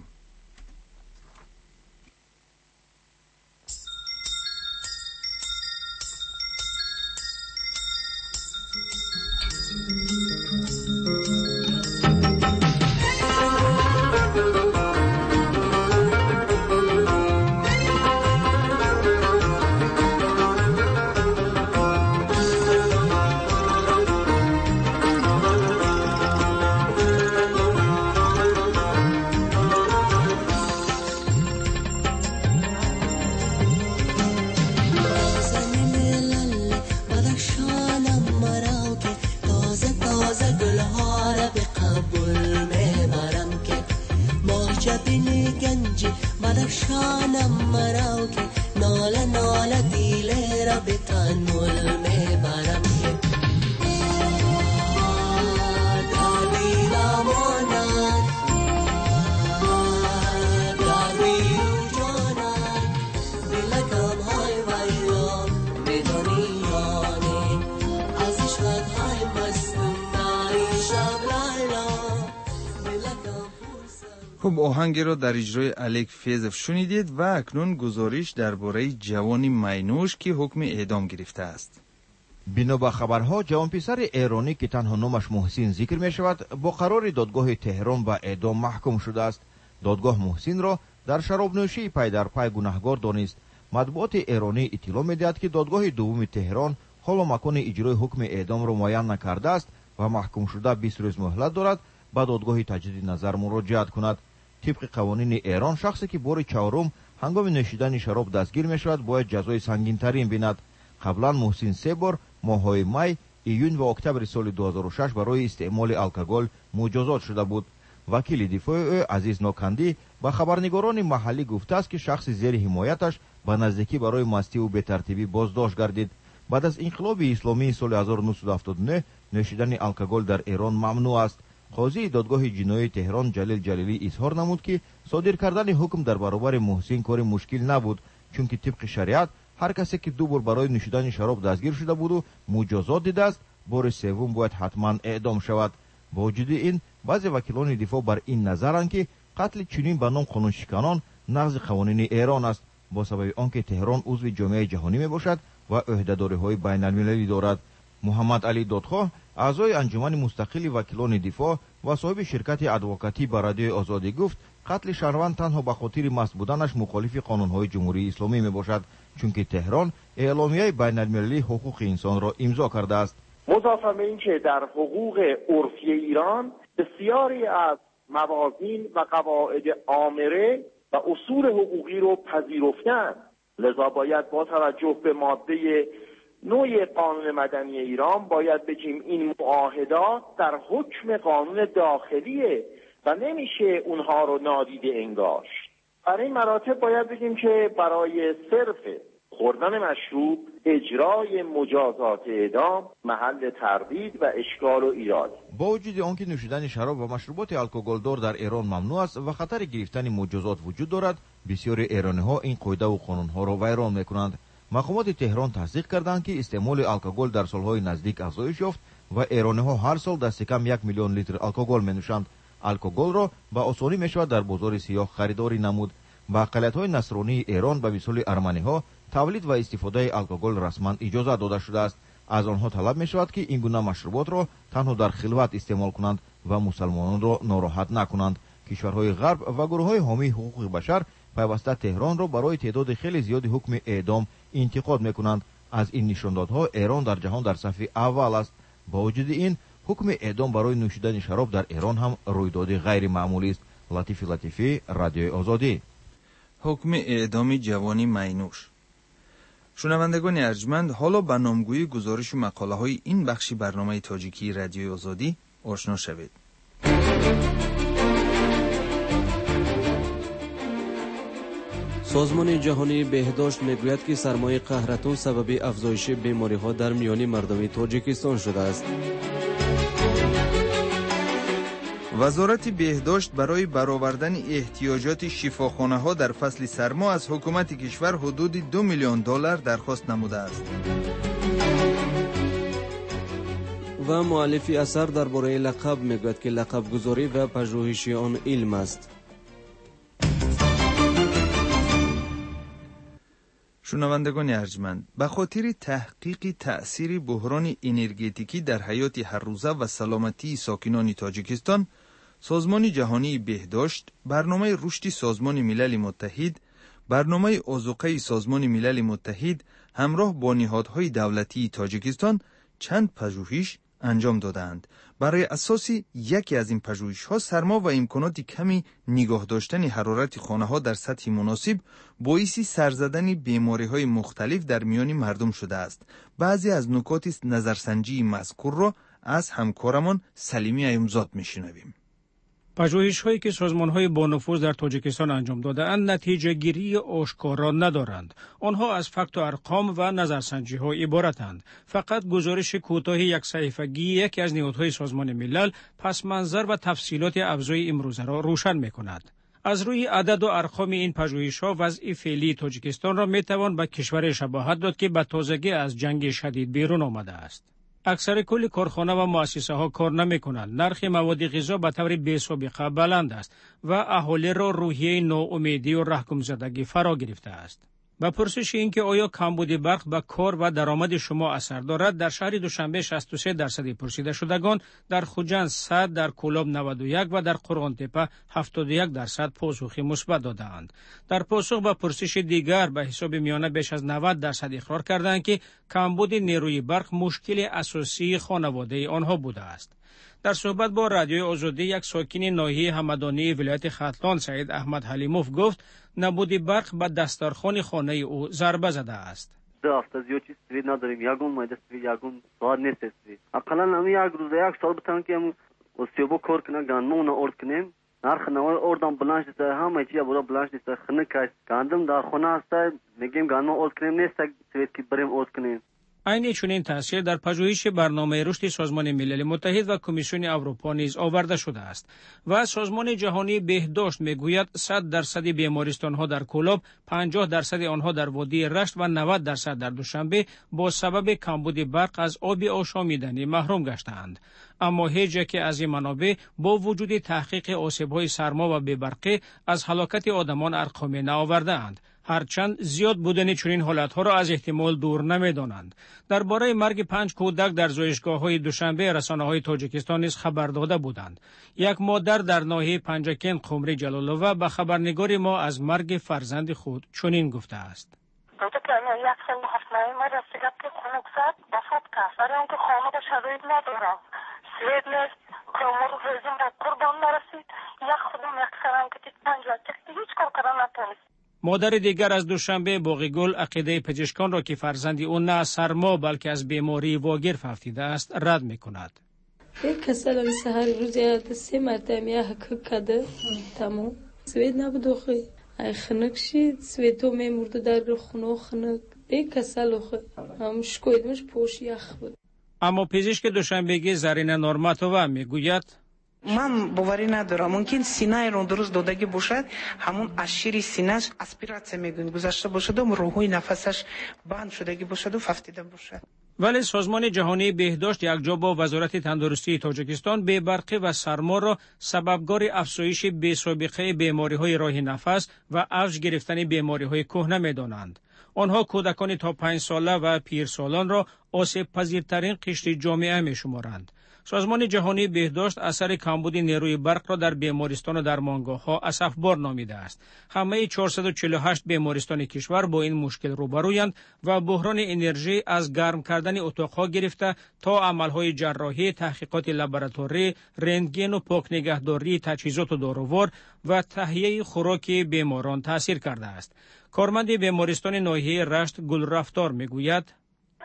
خب آهنگ را در اجرای الیک فیزف شنیدید و اکنون گزارش درباره جوان مینوش که حکم اعدام گرفته است. بنا به خبرها جوان پسر ایرانی که تنها نامش محسن ذکر می شود با قرار دادگاه تهران به اعدام محکوم شده است. دادگاه محسن را در شراب نوشی پای در پای گناهکار دانست. مطبوعات ایرانی اطلاع می دهد که دادگاه دوم تهران حال و مکان اجرای حکم اعدام را معین نکرده است و محکوم شده 20 روز مهلت دارد به دادگاه تجدید نظر مراجعت کند. طبق قوانین ایران شخصی که بار چهارم هنگام نوشیدن شراب دستگیر می شود باید جزای سنگین ترین بیند. قبلا محسن 3 بار ماه‌های می، ایون و اکتبر سال 2006 برای استعمال الکل مجازات شده بود. وکیل دفاع او عزیز نوکندی با خبرنگاران محلی گفته است که شخص زیر حمایتش به نزدیکی برای مستی و بی‌ترتیبی بازداشت گردید. بعد از انقلاب اسلامی سال 1979 نوشیدن الکل در ایران ممنوع است. قاضی دادگاه جنایی تهران جلیل جلیلی اظهار نمود که صادر کردن حکم در برابر محسن کار مشکل نبود، چون که طبق شریعت هر کسی که دو بار برای نوشیدن شراب دستگیر شده بود و مجازات دیده است، بار سوم باید حتما اعدام شود. با وجود این بعضی وکیلان دفاع بر این نظرند که قتل چنین به نام قانونشکنان نقض قوانین ایران است، با سبب آنکه تهران عضو جامعه جهانی می باشد و عهده‌داری‌های بین‌المللی دارد. محمد علی دادخواه اعضای انجمن مستقل وکیلان دفاع و صاحب شرکت ادوکاتی به رادیو آزادی گفت قتل شهروند تنها به خاطر مست بودنش مخالف قانون‌های جمهوری اسلامی می باشد، چون که تهران اعلامیه بین‌المللی حقوق انسان را امضا کرده است. مضافاً به اینکه در حقوق عرفی ایران بسیاری از موازین و قواعد آمره و اصول حقوقی رو پذیرفتند، لذا باید با توجه به ماده نوع قانون مدنی ایران باید بگیم این معاهدات در حکم قانون داخلیه و نمیشه اونها رو نادیده انگاشت. برای این مراتب باید بگیم که برای صرف خوردن مشروب اجرای مجازات اعدام محل تردید و اشکال و ایراد. با وجود آنکه نوشیدن شراب و مشروبات الکل‌دار در ایران ممنوع است و خطر گرفتن مجازات وجود دارد، بسیاری ایرانی‌ها این قاعده و قانون‌ها را ویران می‌کنند. مقامات تهران تصدیق کردند که استعمال الکل در سالهای نزدیک افزایش یافت و ایرانی‌ها هر سال دست کم 1 میلیون لیتر الکل می‌نوشند. الکل را به آسانی می‌شود در بازار سیاه خریداری نمود. با اقلیت‌های نصرانی ایران به مثال ارمنی‌ها تولید و استفاده الکل رسما اجازه داده شده است. از آنها طلب می‌شود که این گونه مشروبات را تنها در خلوت استعمال کنند و مسلمانان را ناراحت نکنند. کشورهای غرب و گروه‌های حامی حقوق بشر پیوسته تهران را برای تعداد خیلی زیادی حکم اعدام انتقاد می‌کنند. از این نشاندادها ایران در جهان در صف اول است. با وجود این حکم اعدام برای نوشیدن شراب در ایران هم رویداد غیر معمولی است. لطیفی رادیو آزادی. حکم اعدام جوانی مینوش. شنوندگان ارجمند، حالا به نامگویی گزارش و مقاله های این بخشی برنامه تاجیکی رادیو آزادی آشنا شوید. سازمان جهانی بهداشت میگوید که سرمای قهرتون سبب افزایش بیماری‌ها در میان مردم تاجیکستان شده است. وزارت بهداشت برای برآوردن احتیاجات شفاخانه‌ها در فصل سرما از حکومت کشور حدود 2 میلیون دلار درخواست نموده است. و مؤلف اثر درباره لقب میگوید که لقب گذاری و پژوهش آن علم است. شنوندگان ارجمند، به خاطر تحقیق تأثیر بحران انرژتیکی در حیات هر روزه و سلامتی ساکنان تاجیکستان، سازمان جهانی بهداشت، برنامه رشد سازمان ملل متحد، برنامه آذوقه سازمان ملل متحد همراه با نهادهای دولتی تاجیکستان چند پژوهش انجام دادند. برای اساس یکی از این پژوهش‌ها سرما و امکانات کمی نگاه داشتن حرارت خانه‌ها در سطح مناسب باعث سرزدن بیماری‌های مختلف در میان مردم شده است. بعضی از نکات نظرسنجی مذکور را از همکارمان سلیمی ایومزاد می‌شنویم. پژوهش‌هایی که سازمان‌های با نفوذ در تاجیکستان انجام داده‌اند نتیجه گیری آشکارا ندارند. آنها از فکت و ارقام و نظرسنجی‌ها عبارتند. فقط گزارش کوتاه یک صفحه‌ای یکی از نهادهای سازمان ملل پس منظر و تفصیلات افزای امروزه را روشن می‌کند. از روی عدد و ارقام این پژوهش‌ها وضع فعلی تاجیکستان را می‌توان به کشور شباهت داد که به تازگی از جنگ شدید بیرون آمده است. اکثر کل کارخانه و مؤسسه ها کار نمی کنند. نرخ مواد غذا به طور بی‌سابقه بلند است و اهالی را روحیه ناامیدی و رحم زدگی فرا گرفته است. با پرسش اینکه آیا کمبود برق به کار و درآمد شما اثر دارد، در شهر دوشنبه 63% پرسیده شدگان، در خوجند 100%، در کولاب 91% و در قرغان تپه 71% پاسخ مثبت دادند. در پاسخ به پرسش دیگر به حساب میانه بیش از 90% اقرار کردند که کمبود نیروی برق مشکل اساسی خانواده آنها بوده است. در صحبت با رادیو آزادی یک ساکن ناحیه همدانی ولایت ختلان سعید احمد حلیموف گفت نبود برق به دسترخوان خانه او ضربه زده است. هفته زیاد چیزی نداریم، یگون مایده یگون سوار نیست. اقلا هم یک روز یک سال بتن که استیوبو کار کنه گندم ارد کنیم نرخ نوای اردم بلند شده همه چیزا بودا بلند شده خنک است گندم در خونه است میگیم گندم ارد کنیم نیست سویت که بریم ارد کنیم. عین چنین تاثیر در پژوهش برنامه رشد سازمان ملل متحد و کمیسیون اروپا نیز آورده شده است و سازمان جهانی بهداشت میگوید 100% بیمارستان‌ها در کولاب، 50% آنها در وادی رشت و 90% در دوشنبه با سبب کمبود برق از آب آشامیدنی محروم گشتند. اما هیچ یک از این منابع با وجود تحقیق آسیب‌های سرما و بی‌برقی از هلاکت آدمان ارقامی نآورده‌اند. هرچند زیاد بودن چنین حالتها را از احتمال دور نمی‌دانند. درباره مرگ 5 کودک در زایشگاه‌های دوشنبه رسانه‌های تاجیکستان نیز خبر داده بودند. یک مادر در ناحیه پنجکن قمری جلالووا به خبرنگار ما از مرگ فرزند خود چنین گفته است. مادر دیگر از دوشنبه باقیگل عقیده پزشکان را که فرزند او نه از سرما بلکه از بیماری واگرف افتیده است رد می‌کند. یک کسل سحر روز 3 مرتبه حق کرده تمام سوید نبود آخه خنک شد سویدو میمرد در خونه خنک یک کسل آخه هم شکویدمش پوش یخ بود. اما پزشک دوشنبگی زرینا نورماتووا میگوید من باوری ندارم ممکن سینه رو درست دادگی باشد همون از شیر سینه‌اش اسپیراسیون میگن گذشته باشد و راههای نفسش بند شدگی باشد و ففتیده باشد. ولی سازمان جهانی بهداشت یکجا با وزارت تندرستی تاجیکستان بی‌برقی و سرما را سببگار افزایش بی‌سابقه بیماری‌های راه نفس و اوج گرفتن بیماری‌های کهنه می‌دانند. آنها کودکان تا 5 ساله و پیرسالان را آسیب پذیرترین قشر جامعه می‌شمارند. سازمان جهانی بهداشت اثر کمبود نیروی برق را در بیمارستان و درمانگاه‌ها اسفبار نامیده است. همه 448 بیمارستان کشور با این مشکل روبرویند و بحران انرژی از گرم کردن اتاق‌ها گرفته تا عمل‌های جراحی، تحقیقات لابراتوری، رنتگن و پاک نگهداری تجهیزات و دارووار و تهیه خوراک بیماران تاثیر کرده است. کارمند بیمارستان ناحیه رشت گل رفتار میگوید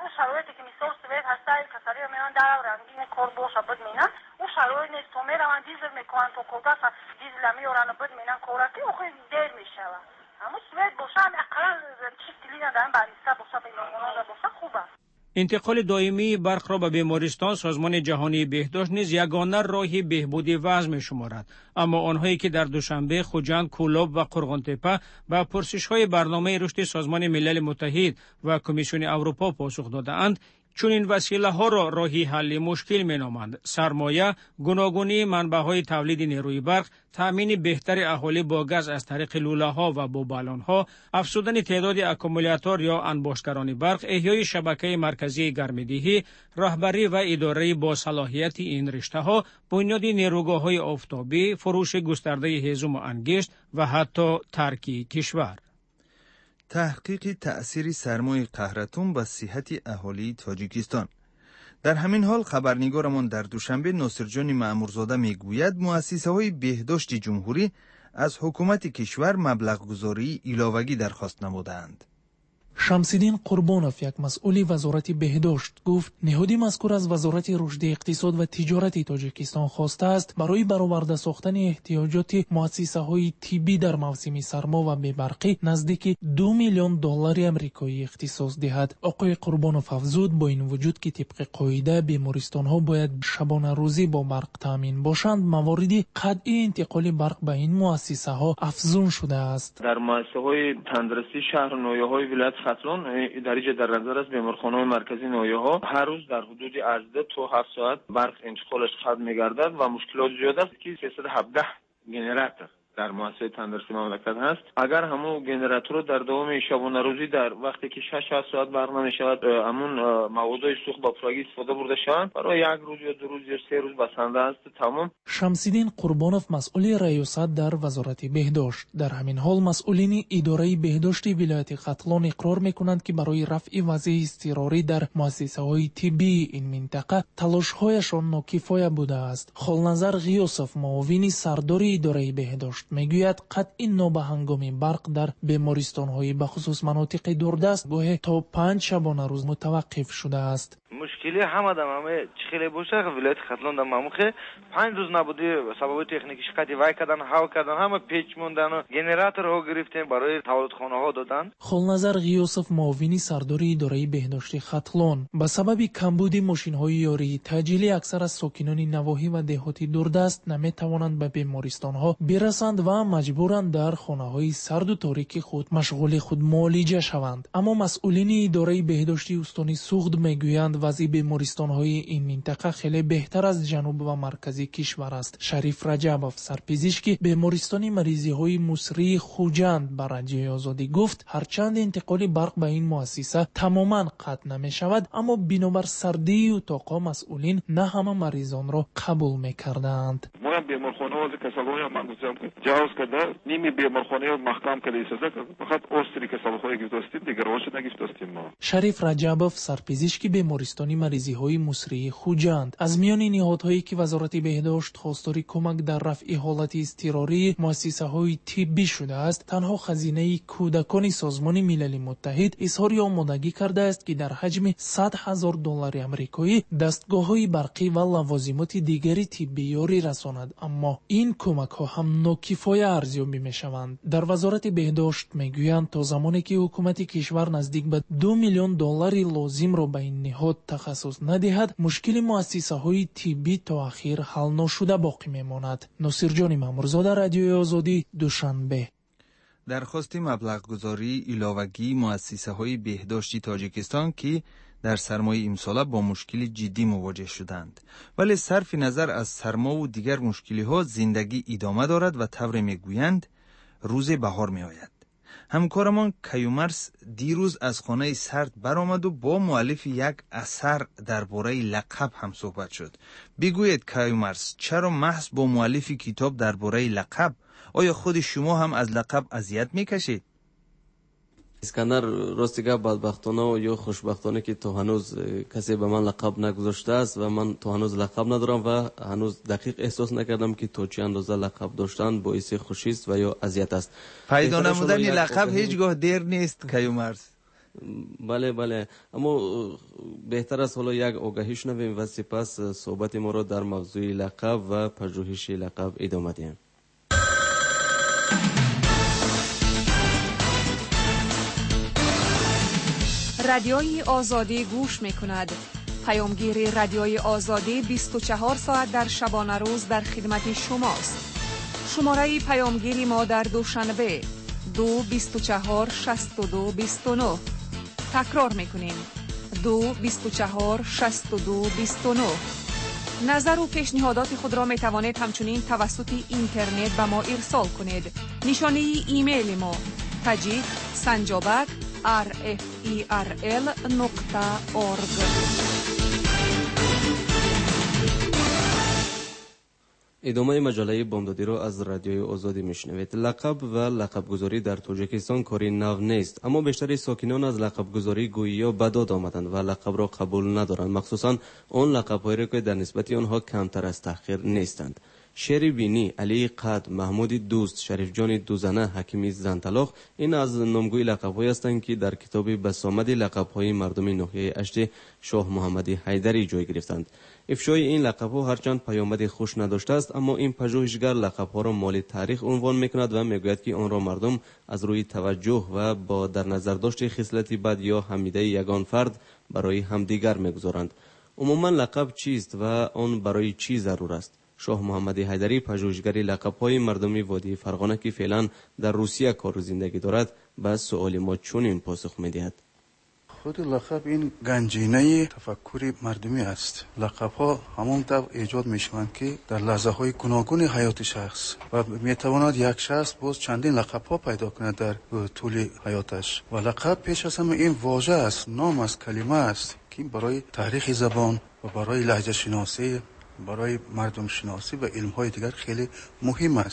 کار باشه بد مینن او شرایط نیست تو میرن دیزل میکنن تو کودک دیزل میورن بد مینن کارتی او خیلی دیر میشه اما سوید باشه اقلا چیز کلینا دارن بریسته باشه بیماران باشه خوبه. انتقال دائمی برق را به بیمارستان سازمان جهانی بهداشت نیز یگانه راه بهبود وضع می‌شمارد. اما آنهایی که در دوشنبه، خوجند، کولاب و قرغان‌تپه به پرسش‌های برنامه رشد سازمان ملل متحد و کمیسیون اروپا پاسخ داده‌اند، چون این وسیله‌ها را راهی حل مشکل می‌نامند. سرمایه، گوناگونی منبع‌های تولید نیروی برق، تأمین بهتر اهالی با گاز از طریق لوله‌ها و با بالون‌ها، افزودن تعداد اکومولاتور یا انباشتگران برق، احیای شبکه مرکزی گرم‌دهی، رهبری و اداره با صلاحیت این رشته‌ها، بنیاد نیروگاه‌های آفتابی، فروش گسترده هیزم و انگشت و حتی ترک کشور. تحقیق تأثیر سرمای قهرتون به صحت اهالی تاجیکستان. در همین حال خبرنگارمان در دوشنبه ناصرجان مأمورزاده میگوید مؤسسه‌های بهداشت جمهوری از حکومت کشور مبلغ گذاری علاوگی درخواست نمودند. شمس‌الدین قربانوف یک مسئول وزارت بهداشت گفت نهاد مذکور از وزارت رشد اقتصاد و تجارت تاجیکستان خواسته است برای برآورده ساختن احتیاجات مؤسسه‌های طبی در موسم سرما و بی‌برقی نزدیک 2 میلیون دلار آمریکایی اختصاص دهد. آقای قربانوف افزود با این وجود که طبق قاعده بیمارستان‌ها باید شبانه روزی با برق تامین باشند، موارد قطعی انتقال برق به این مؤسسه‌ها افزون شده است. در مؤسسه‌های تندرستی شهر و ناحیه‌های ولایت خطلون در اینجا در نظر است بیمارخانه‌های مرکزی ناحیه‌ها هر روز در حدود از 2 تا 7 ساعت برق انتقالش ختم می‌گردد و مشکلات زیاد است که 317 گنراتور در مؤسسه تندرستی مملکت هست. اگر همون گنراتور در دوام شبانه روزی در وقتی که 6 ساعت برق نمی‌شود همون موادهای سوخت با پلاگی استفاده برده شوند برای 1 روز یا 2 روز یا 3 روز بسنده است تمام. شمس‌الدین قربانوف مسئول ریاست در وزارت بهداشت. در همین حال مسئولین اداره بهداشت ولایت خطلان اقرار می‌کنند که برای رفع وضع اضطراری در مؤسسه‌های طبی این منطقه تلاش‌هایشان ناکفایه بوده است. خالنظر غیاسов معاون سردار اداره بهداشت میگوید قطع نابهنگامی برق در بیمارستان‌های بخصوص مناطق دوردست گاهی تا 5 شبانه روز متوقف شده است. مشکلی همه خیلی باشه ولایت خطلان در ممخه 5 روز نبودی سبب تکنیکی شکایتی وای کردن هوا کردن همه پیچ موندن و ژنراتور ها گرفتیم برای تولدخانه ها دادن. خالنظر غیاسов معاون سردار اداره بهداشت خطلان به سبب کمبود ماشین‌های یاری تاجیلی اکثر از ساکنان نواحی و دهاتی دوردست نمی‌توانند به بیمارستان‌ها برسند و مجبورند در خانه‌های سرد و تاریک خود مشغول خود معالجه شوند. اما مسئولین اداره بهداشت استان سوخت میگویند وضع بیمارستان‌های این منطقه خیلی بهتر از جنوب و مرکزی کشور است. شریف رجبов سرپزشک بیمارستان مریضی‌های مصری خوجند به رادیوی آزادی گفت هرچند انتقال برق به این مؤسسه تماما قطع نمی‌شود اما بنابر سردی اتاق‌ها مسئولین نه همه مریضان را قبول می‌کردند. ما هم بیمارخانه ها کسال‌های هم منظم جواز کرده نیمی بیمارخانه ها محکم کرده ایستاده فقط اوستری کسال‌های گفتیم دیگر واش نگفتیم ما. شریف رجبов سرپزشک بیمارستان مریضی‌های مصری خوجند از میان نهادهایی که وزارت بهداشت خواستار کمک در رفع حالت اضطراری مؤسسه‌های طبی شده است تنها خزینه کودکان سازمان ملل متحد اظهار آمادگی کرده است که در حجم $100,000 آمریکایی دستگاه‌های برقی و لوازمات دیگری طبی یاری رساند اما این کمک‌ها هم ناکفایه ارزیابی می‌شوند. در وزارت بهداشت میگویند تا زمانی که حکومت کشور نزدیک به $2 میلیون لازم را به این نهاد تخصص ندهد مشکل مؤسسه‌های طبی تا اخیر حل نشده باقی میماند. ناصرجان مامورزاده رادیوی آزادی دوشنبه. درخواست مبلغ‌گذاری علاوگی مؤسسه‌های بهداشتی تاجیکستان که در سرمای امساله با مشکل جدی مواجه شدند ولی صرف نظر از سرما و دیگر مشکل‌ها زندگی ادامه دارد و طور میگویند روز بهار میآید. همکارمان کیومرس دیروز از خانه سرد برآمد و با مؤلف یک اثر درباره لقب هم صحبت شد. بگویید کیومرس چرا محض با مؤلف کتاب درباره لقب؟ آیا خود شما هم از لقب اذیت میکشید؟ اسکندر راستیگه بدبختانه و یا خوشبختانه که تا هنوز کسی به من لقب نگذاشته است و من تا هنوز لقب ندارم و هنوز دقیق احساس نکردم که تا چه اندازه لقب داشتن باعث خوشی است و یا اذیت است. پیدا نمودن لقب هیچگاه دیر نیست کیومرس. بله اما بهتر است حالا یک آگاهی شنویم و سپس صحبت ما را در موضوع لقب و پژوهش لقب ادامه دهیم. رادیوی آزادی گوش می‌کند. پیامگیر رادیوی آزادی 24 ساعت در شبانه روز در خدمت شماست. شماره پیامگیری ما در دوشنبه 224 62 29. تکرار می‌کنیم 224 62 29. نظر و پیشنهادات خود را می‌توانید همچنین توسط اینترنت به ما ارسال کنید. نشانه ایمیل ما تجید سنجابک rferl.org. ادامه مجله بامدادی را از رادیوی آزادی میشنوید. لقب و لقب گذاری در تاجیکستان کاری نو نیست اما بیشتر ساکنان از لقب گذاری گویی به داد آمدند و لقب را قبول ندارند مخصوصا آن لقب هایی که در نسبت آنها کمتر از تحقیر نیستند. شری بینی، علی قد، محمود دوست، شریف جان دوزنه، حکیمی زنطلاق این از نامگوی لقب‌های هستند که در کتاب بسامد لقب‌های مردم ناحیه اشت شاه محمد حیدری جای گرفتند. افشای این لقب‌ها هرچند پیامد خوش نداشته است اما این پژوهشگر لقب‌ها را مال تاریخ عنوان می‌کند و می‌گوید که آن را مردم از روی توجه و با در نظر داشت خصلت بد یا حمیده یگان فرد برای همدیگر می‌گذارند. عموما لقب چیست و آن برای چی ضرور است؟ شاه محمد حیدری پژوهشگر لقب‌های مردمی وادی فرغانه که فعلا در روسیه کار و زندگی دارد به سؤال ما چنین پاسخ می‌دهد. خود لقب این گنجینه تفکر مردمی است. لقب ها همون طور ایجاد می شوند که در لحظه های گوناگون حیات شخص و می تواند یک شخص باز چندین لقب ها پیدا کند در طول حیاتش و لقب پیش از همه این واژه است، نام است، کلمه است که برای تاریخ زبان و برای لهجه شناسی، برای مردم شناسی و علم های دیگر خیلی مهم است.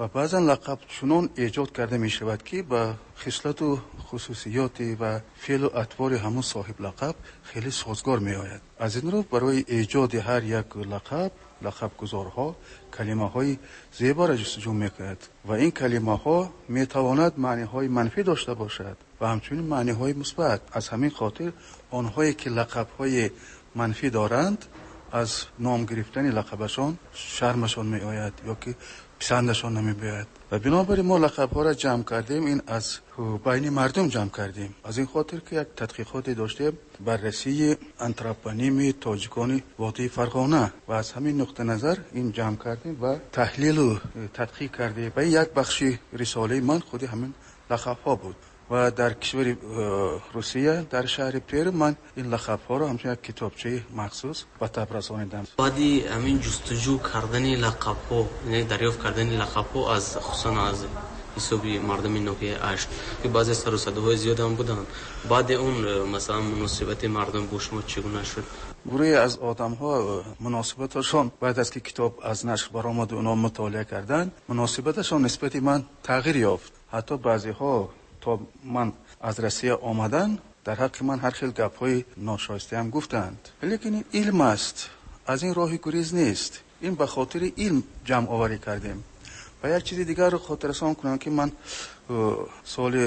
و بعضا لقب چنان ایجاد کرده می شود که با خصلت و خصوصیات و فعل و اطوار همون صاحب لقب خیلی سازگار می آید. از این رو برای ایجاد هر یک لقب گذارها کلمه های زیبا را جستجو می کند و این کلمه ها می تواند معنی های منفی داشته باشد و همچنین معنی های مثبت. از همین خاطر آنهایی که لقب های منفی دارند از نام گرفتن لقبشان شرمشان می آید یا که پسندشان نمی بیاید و بنابراین ما لقب ها را جمع کردیم. این از بین مردم جمع کردیم از این خاطر که یک تحقیقاتی داشتیم بررسی انترپانیم تاجیکان وادی فرغانه و از همین نقطه نظر این جمع کردیم و تحلیل و تدقیق کردیم و یک بخش رساله من خود همین لقب ها بود و در کشور روسیه در شهر پیر من این لقب ها رو همچنین یک کتابچه مخصوص به تب رسانیدم. بعدی همین جستجو کردن لقب ها، یعنی دریافت کردن لقب ها از خصوصا از حسابی مردم ناحیه اشت که بعضی سر و صداهای زیاد هم بودن. بعد اون مثلا مناسبت مردم با شما چگونه شد؟ گروهی از آدم ها مناسبتشان بعد از که کتاب از نشر برآمد و اونا مطالعه کردن مناسبتشان نسبت من تغییر یافت. حتی بعضی ها تا من از روسیه آمدن در حق من هر خیلی گپ‌های ناشایسته هم گفتند. لیکن این علم است، از این راه گریز نیست. این به خاطر علم جمع آوری کردیم. و یک چیز دیگر رو خاطرسان کنم که من سال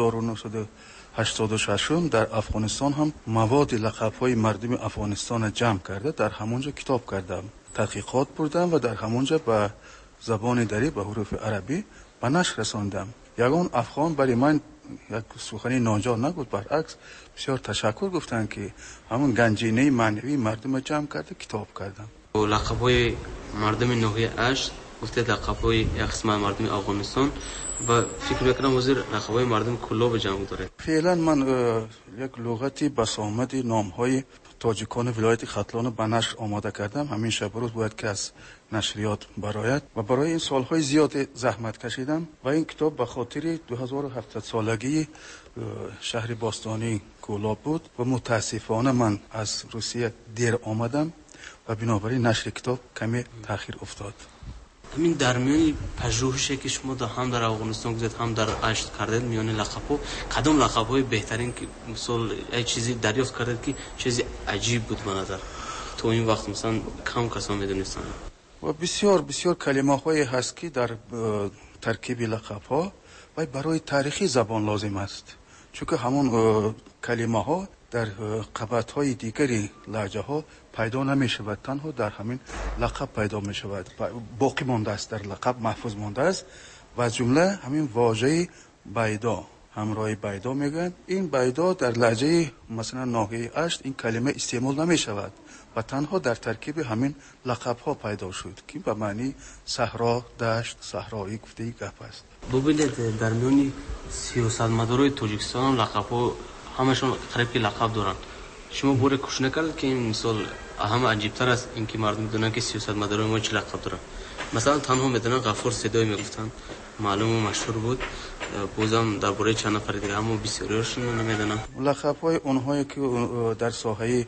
1986 در افغانستان هم مواد لقب‌های مردم افغانستان جمع کرده در همونجا کتاب کردم، تحقیقات بردم و در همونجا به زبان دری به حروف عربی به نشر رساندم. یگان افغان برای من یک سخنی ناجا نبود، برعکس بسیار تشکر گفتن که همون گنجینه معنوی مردم جمع کرده کتاب کردم. لقب‌های مردم ناحیه اشت گفته لقب‌های یک قسم مردم افغانستان و فکر می‌کنم وزیر لقب‌های مردم کلا به جمع داره. فعلا من یک لغتی بسامد نام‌های تاجیکان ولایت ختلان به نشر آماده کردم. همین شب روز باید که از نشریات برآید و برای این سالهای زیاد زحمت کشیدم و این کتاب به خاطر 2700 سالگی شهر باستانی کولاب بود و متاسفانه من از روسیه دیر آمدم و بنابراین نشر کتاب کمی تأخیر افتاد. همین در میان پژوهشی که شما هم در افغانستان گذاشت هم در اشت کردید میان لقب‌ها کدام لقب‌های بهترین که مثلا ای چیزی دریافت کردید که چیزی عجیب بود به نظر تو این وقت مثلا کم کسا میدونستن؟ و بسیار کلمه‌های هست که در ترکیب لقب‌ها و برای تاریخی زبان لازم است، چون که همون کلمه‌ها در قبط‌های دیگری لهجه‌ها پیدا نمی‌شود، تنها در همین لقب پیدا می‌شود، باقی مانده است، در لقب محفوظ مانده است و از جمله همین واژه بیدا، همراه بیدا میگن. این بیدا در لهجه مثلا ناحیه اشت این کلمه استعمال نمی‌شود و تنها در ترکیب همین لقب‌ها پیدا شد که به معنی صحرا، دشت، صحرایی گفته گپ است. ببینید در میان سیاستمدارای تاجیکستان لقب‌ها همشون قریب که لقب دارن. شما بوره کوشش نکردید که این مثال هم عجیب‌تر است اینکه مردم میدونن که سیاستمدارای ما چه لقب دارن؟ مثلا تنها میدونن غفور صدایی میگفتن، معلوم و مشهور بود. بازم درباره چند نفر دیگه هم بسیاریشون نمیدونن. لقب‌های اونهایی که در ساحه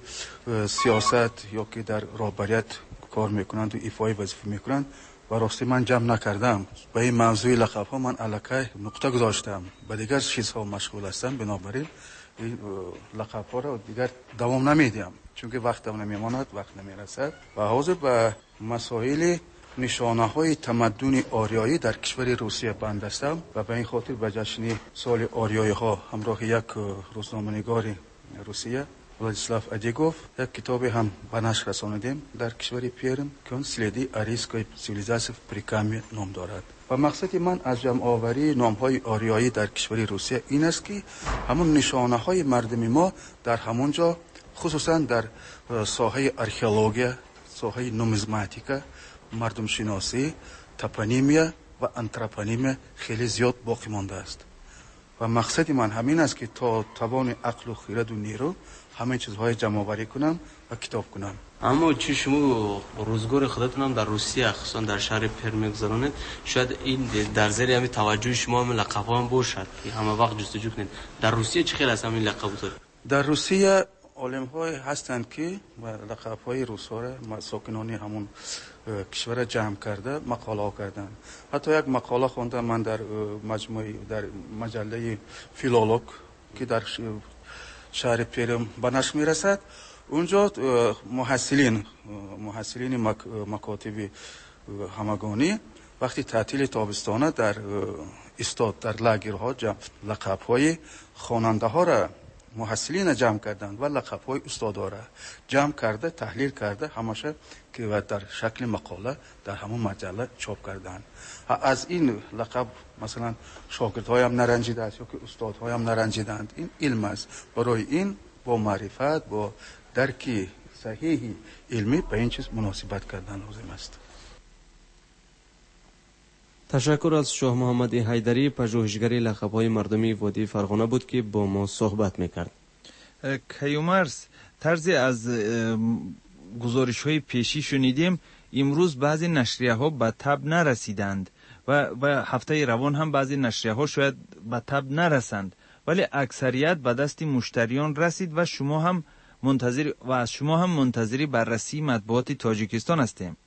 سیاست یا که در رهبریت کار میکنند و ایفای وظیفه میکنند و راستی من جمع نکردم. به این موضوع لقب‌ها من الکی نقطه گذاشتم، به دیگر چیزها مشغول هستم، بنابراین این لقب‌ها را دیگر دوام نمیدیم چون که وقت نمیماند، وقت نمیرسد و حاضر به مسائل نشانه‌های تمدن آریایی در کشور روسیه بند هستم و به این خاطر به جشن سال آریایی ها همراه یک روزنامه‌نگار روسیه ولادیسلاف ادیگوف یک کتاب هم به نشر رساندیم در کشور پیرم که اون سلیدی اریسکای سیویلیزاسیو پریکامی نام دارد و مقصد من از جمع آوری نام‌های آریایی در کشور روسیه این است که همون نشانه‌های مردم ما در همونجا خصوصا در ساحه آرکئولوژی، ساحه نومیزماتیکا، مردم شناسی، تپونیمیا و انتروپونیمیا خیلی زیاد باقی مانده است و مقصد من همین است که تا توان عقل و خرد و نیرو همه چیزهای جمع آوری کنم و کتاب کنم. اما چی شما روزگار خودتون هم در روسیه خصوصا در شهر پیر میگذرونید، شاید این در زیر همین توجه شما هم لقب هم باشد که همه وقت جستجو کنید. در روسیه چه خیلی از همین لقب دارید؟ در روسیه عالم های هستند که لقب های روس ها را ساکنان همون کشور جمع کرده مقاله ها کردن. حتی یک مقاله خوندم من در مجله فیلولوگ که در شهر پیرم به نشر میرسد. اونجا محصلین مکاتب همگانی وقتی تعطیل تابستانه در استاد در لاگرها لقب های خواننده ها را محصلین جمع کردند و لقب های استادا را جمع کرده تحلیل کرده همشه که در شکل مقاله در همون مجله چاپ کردند. از این لقب مثلا شاگردهای هم نرنجیده است یا که استادهای هم نرنجیدند. این علم است. برای این با معرفت با درک صحیح علمی به این چیز مناسبت کردن لازم است. تشکر از شاه محمد حیدری، پژوهشگر لقب‌های مردمی وادی فرغانه بود که با ما صحبت میکرد. کیومرث، طرزی از گزارش‌های پیشی شنیدیم امروز بعضی نشریه‌ها به تب نرسیدند و هفته روان هم بعضی نشریه‌ها شاید به تب نرسند، ولی اکثریت به دست مشتریان رسید و از شما هم منتظری بررسی مطبوعات تاجیکستان هستیم.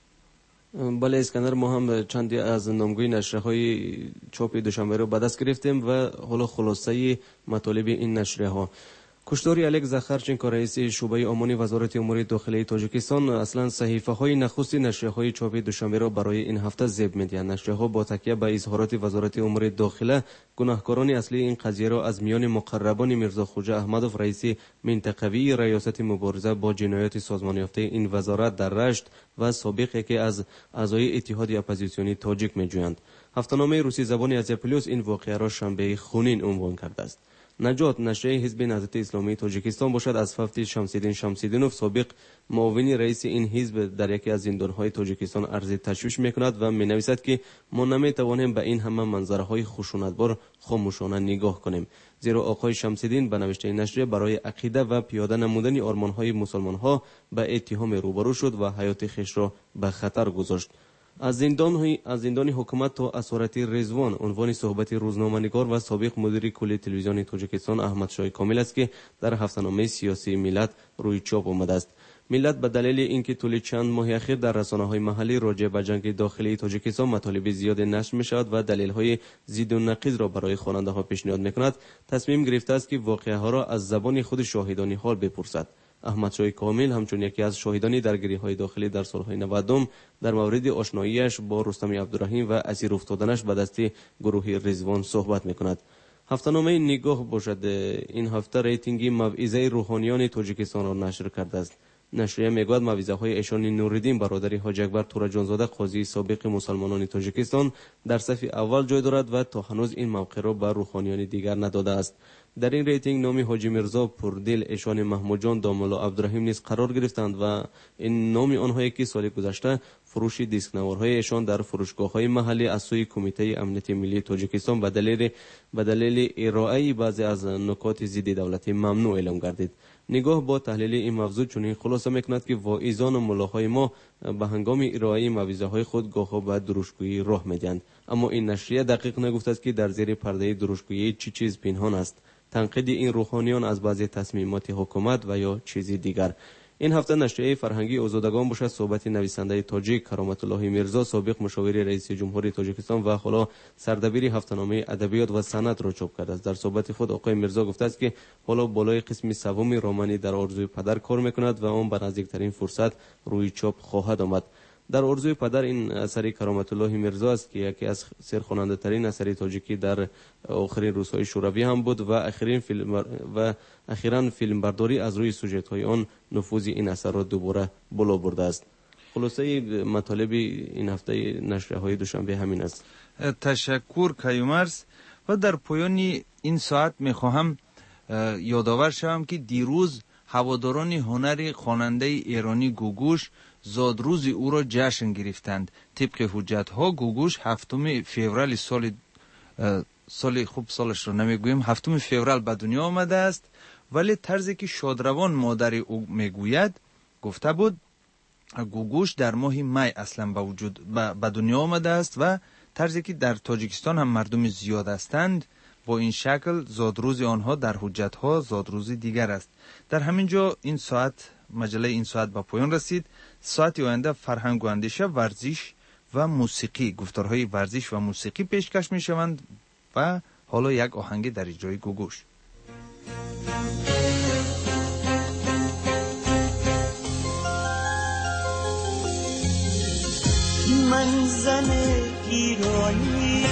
بله اسکندر، ما هم چندی از نامگوی نشریه‌های چاپ دوشنبه رو به دست گرفتیم و حالا خلاصه مطالب این نشریه‌ها. کشتار الک زخرچنکو رئیس شعبه امانی وزارت امور داخلی تاجیکستان اصلا صحیفه‌های نخست نشریه‌های چاپ دوشنبه را برای این هفته ذبح می‌دهند. نشریه‌ها با تکیه به اظهارات وزارت امور داخله گناهکاران اصلی این قضیه را از میان مقربان میرزا خوجا احمدوف رئیس منطقوی ریاست مبارزه با جنایات سازمان یافته این وزارت در رشت و سابق که از اعضای اتحاد اپوزیسیونی تاجیک می‌جویند. هفته‌نامه روسی زبان آزیا پلیس این واقعه را شنبه خونین عنوان کرده است. نجات، نشریه حزب نهضت اسلامی تاجیکستان باشد، از فقط شمسیدینوف سابق معاون رئیس این حزب در یکی از زندان‌های تاجیکستان عرض تشویش می‌کند و می‌نویسد که ما نمی‌توانیم به این همه منظره‌های خشونتبار خاموشانه نگاه کنیم، زیرا آقای شمسیدین به نوشته نشریه برای عقیده و پیاده نمودن آرمان‌های مسلمان‌ها به اتهام روبرو شد و حیات خویش را به خطر گذاشت. از زندان حکومت تا اسارت رضوان عنوان صحبت روزنامه‌نگار و سابق مدیر کل تلویزیون تاجیکستان احمد شاه کامل است که در هفته‌نامه سیاسی ملت روی چاپ آمده است. ملت به دلیل اینکه طول چند ماه اخیر در رسانه‌های محلی راجع به جنگ داخلی تاجیکستان مطالب زیاد نشر می‌شود و دلایل ضد و نقیض را برای خواننده‌ها پیشنهاد می‌کند، تصمیم گرفته است که واقعه‌ها را از زبان خود شاهدان حال بپرسد. احمد شاه کامل همچون یکی از شاهدان درگیری‌های داخلی در سال‌های 90 در مورد آشناییش با رستم عبدالرحیم و اسیر افتادنش به دست گروه رضوان صحبت می‌کند. هفته‌نامه نگاه باشد این هفته ریتینگ موعظه روحانیان تاجیکستان را نشر کرده است. نشریه میگوید موعظه‌های ایشان نوردین برادر حاج اکبر تورجانزاده قاضی سابق مسلمانان تاجیکستان در صف اول جای دارد و تا هنوز این موقع را به روحانیان دیگر نداده است. در این ریتینگ نام حاجی میرزا پردل، ایشان محمود جان، داملا عبدالرحیم نیز قرار گرفتند و این نام آنهایی که سال گذشته فروش دیسک نوارهای ایشان در فروشگاه‌های محلی از سوی کمیته امنیت ملی تاجیکستان به دلیل ارائه بعضی از نکات ضد دولتی ممنوع اعلام گردید. نگاه با تحلیل این موضوع چنین خلاصه می‌کند که واعظان و ملاهای ما به هنگام ارائه موعظه‌های خود گاه‌ها به دروشگویی راه می‌دهند، اما این نشریه دقیق نگفته است که در زیر پرده دروشگویی چی چیز پنهان است: تنقید این روحانیان از بعضی تصمیمات حکومت و یا چیزی دیگر. این هفته نشریه فرهنگی آزادگان باشد صحبت نویسنده تاجیک کرامت الله میرزا، سابق مشاور رئیس جمهوری تاجیکستان و حالا سردبیر هفته‌نامه ادبیات و سند را چاپ کرده است. در صحبت خود آقای میرزا گفته است که حالا بالای قسم سوم رمانی در آرزوی پدر کار میکند و آن به نزدیکترین فرصت روی چاپ خواهد آمد. در آرزوی پدر این اثر کرامت الله میرزا است که یکی از سرخواننده ترین اثر تاجیکی در آخرین روزهای شوروی هم بود و اخیراً فیلمبرداری از روی سوژه‌های آن نفوذ این اثر را دوباره بالا برده است. خلاصه مطالب این هفته نشریه‌های دوشنبه همین است. تشکر کیومرث. و در پایان این ساعت می‌خواهم یادآور شوم که دیروز هواداران هنر خواننده ایرانی گوگوش زادروز او را جشن گرفتند. طبق حجت‌ها گوگوش 7 فوریه سالش را نمیگویم، 7 فوریه به دنیا آمده است، ولی طرزی که شادروان مادر او میگوید گفته بود گوگوش در ماه می اصلا به دنیا آمده است و طرزی که در تاجیکستان هم مردم زیاد هستند با این شکل زادروز آنها در حجت‌ها زادروز دیگر است. در همین جا این ساعت مجله این ساعت به پایان رسید. ساعت آینده فرهنگ و اندیشه، ورزش و موسیقی، گفتارهای ورزش و موسیقی پیشکش می شوند و حالا یک آهنگ در اجرای گوگوش. من زن ایرانی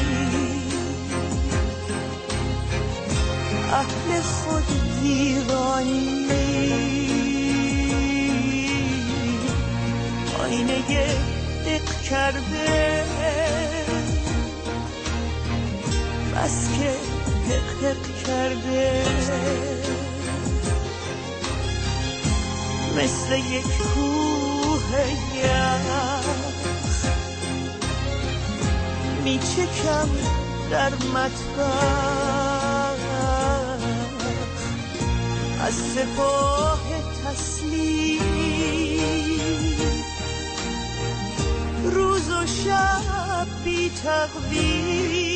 اهل خود دیوانی آینه دق کرده بس که دق دق کرده مثل یک کوه یخ میچکم در مطبخ از سپاه تسلیم روز و شب بی تقویم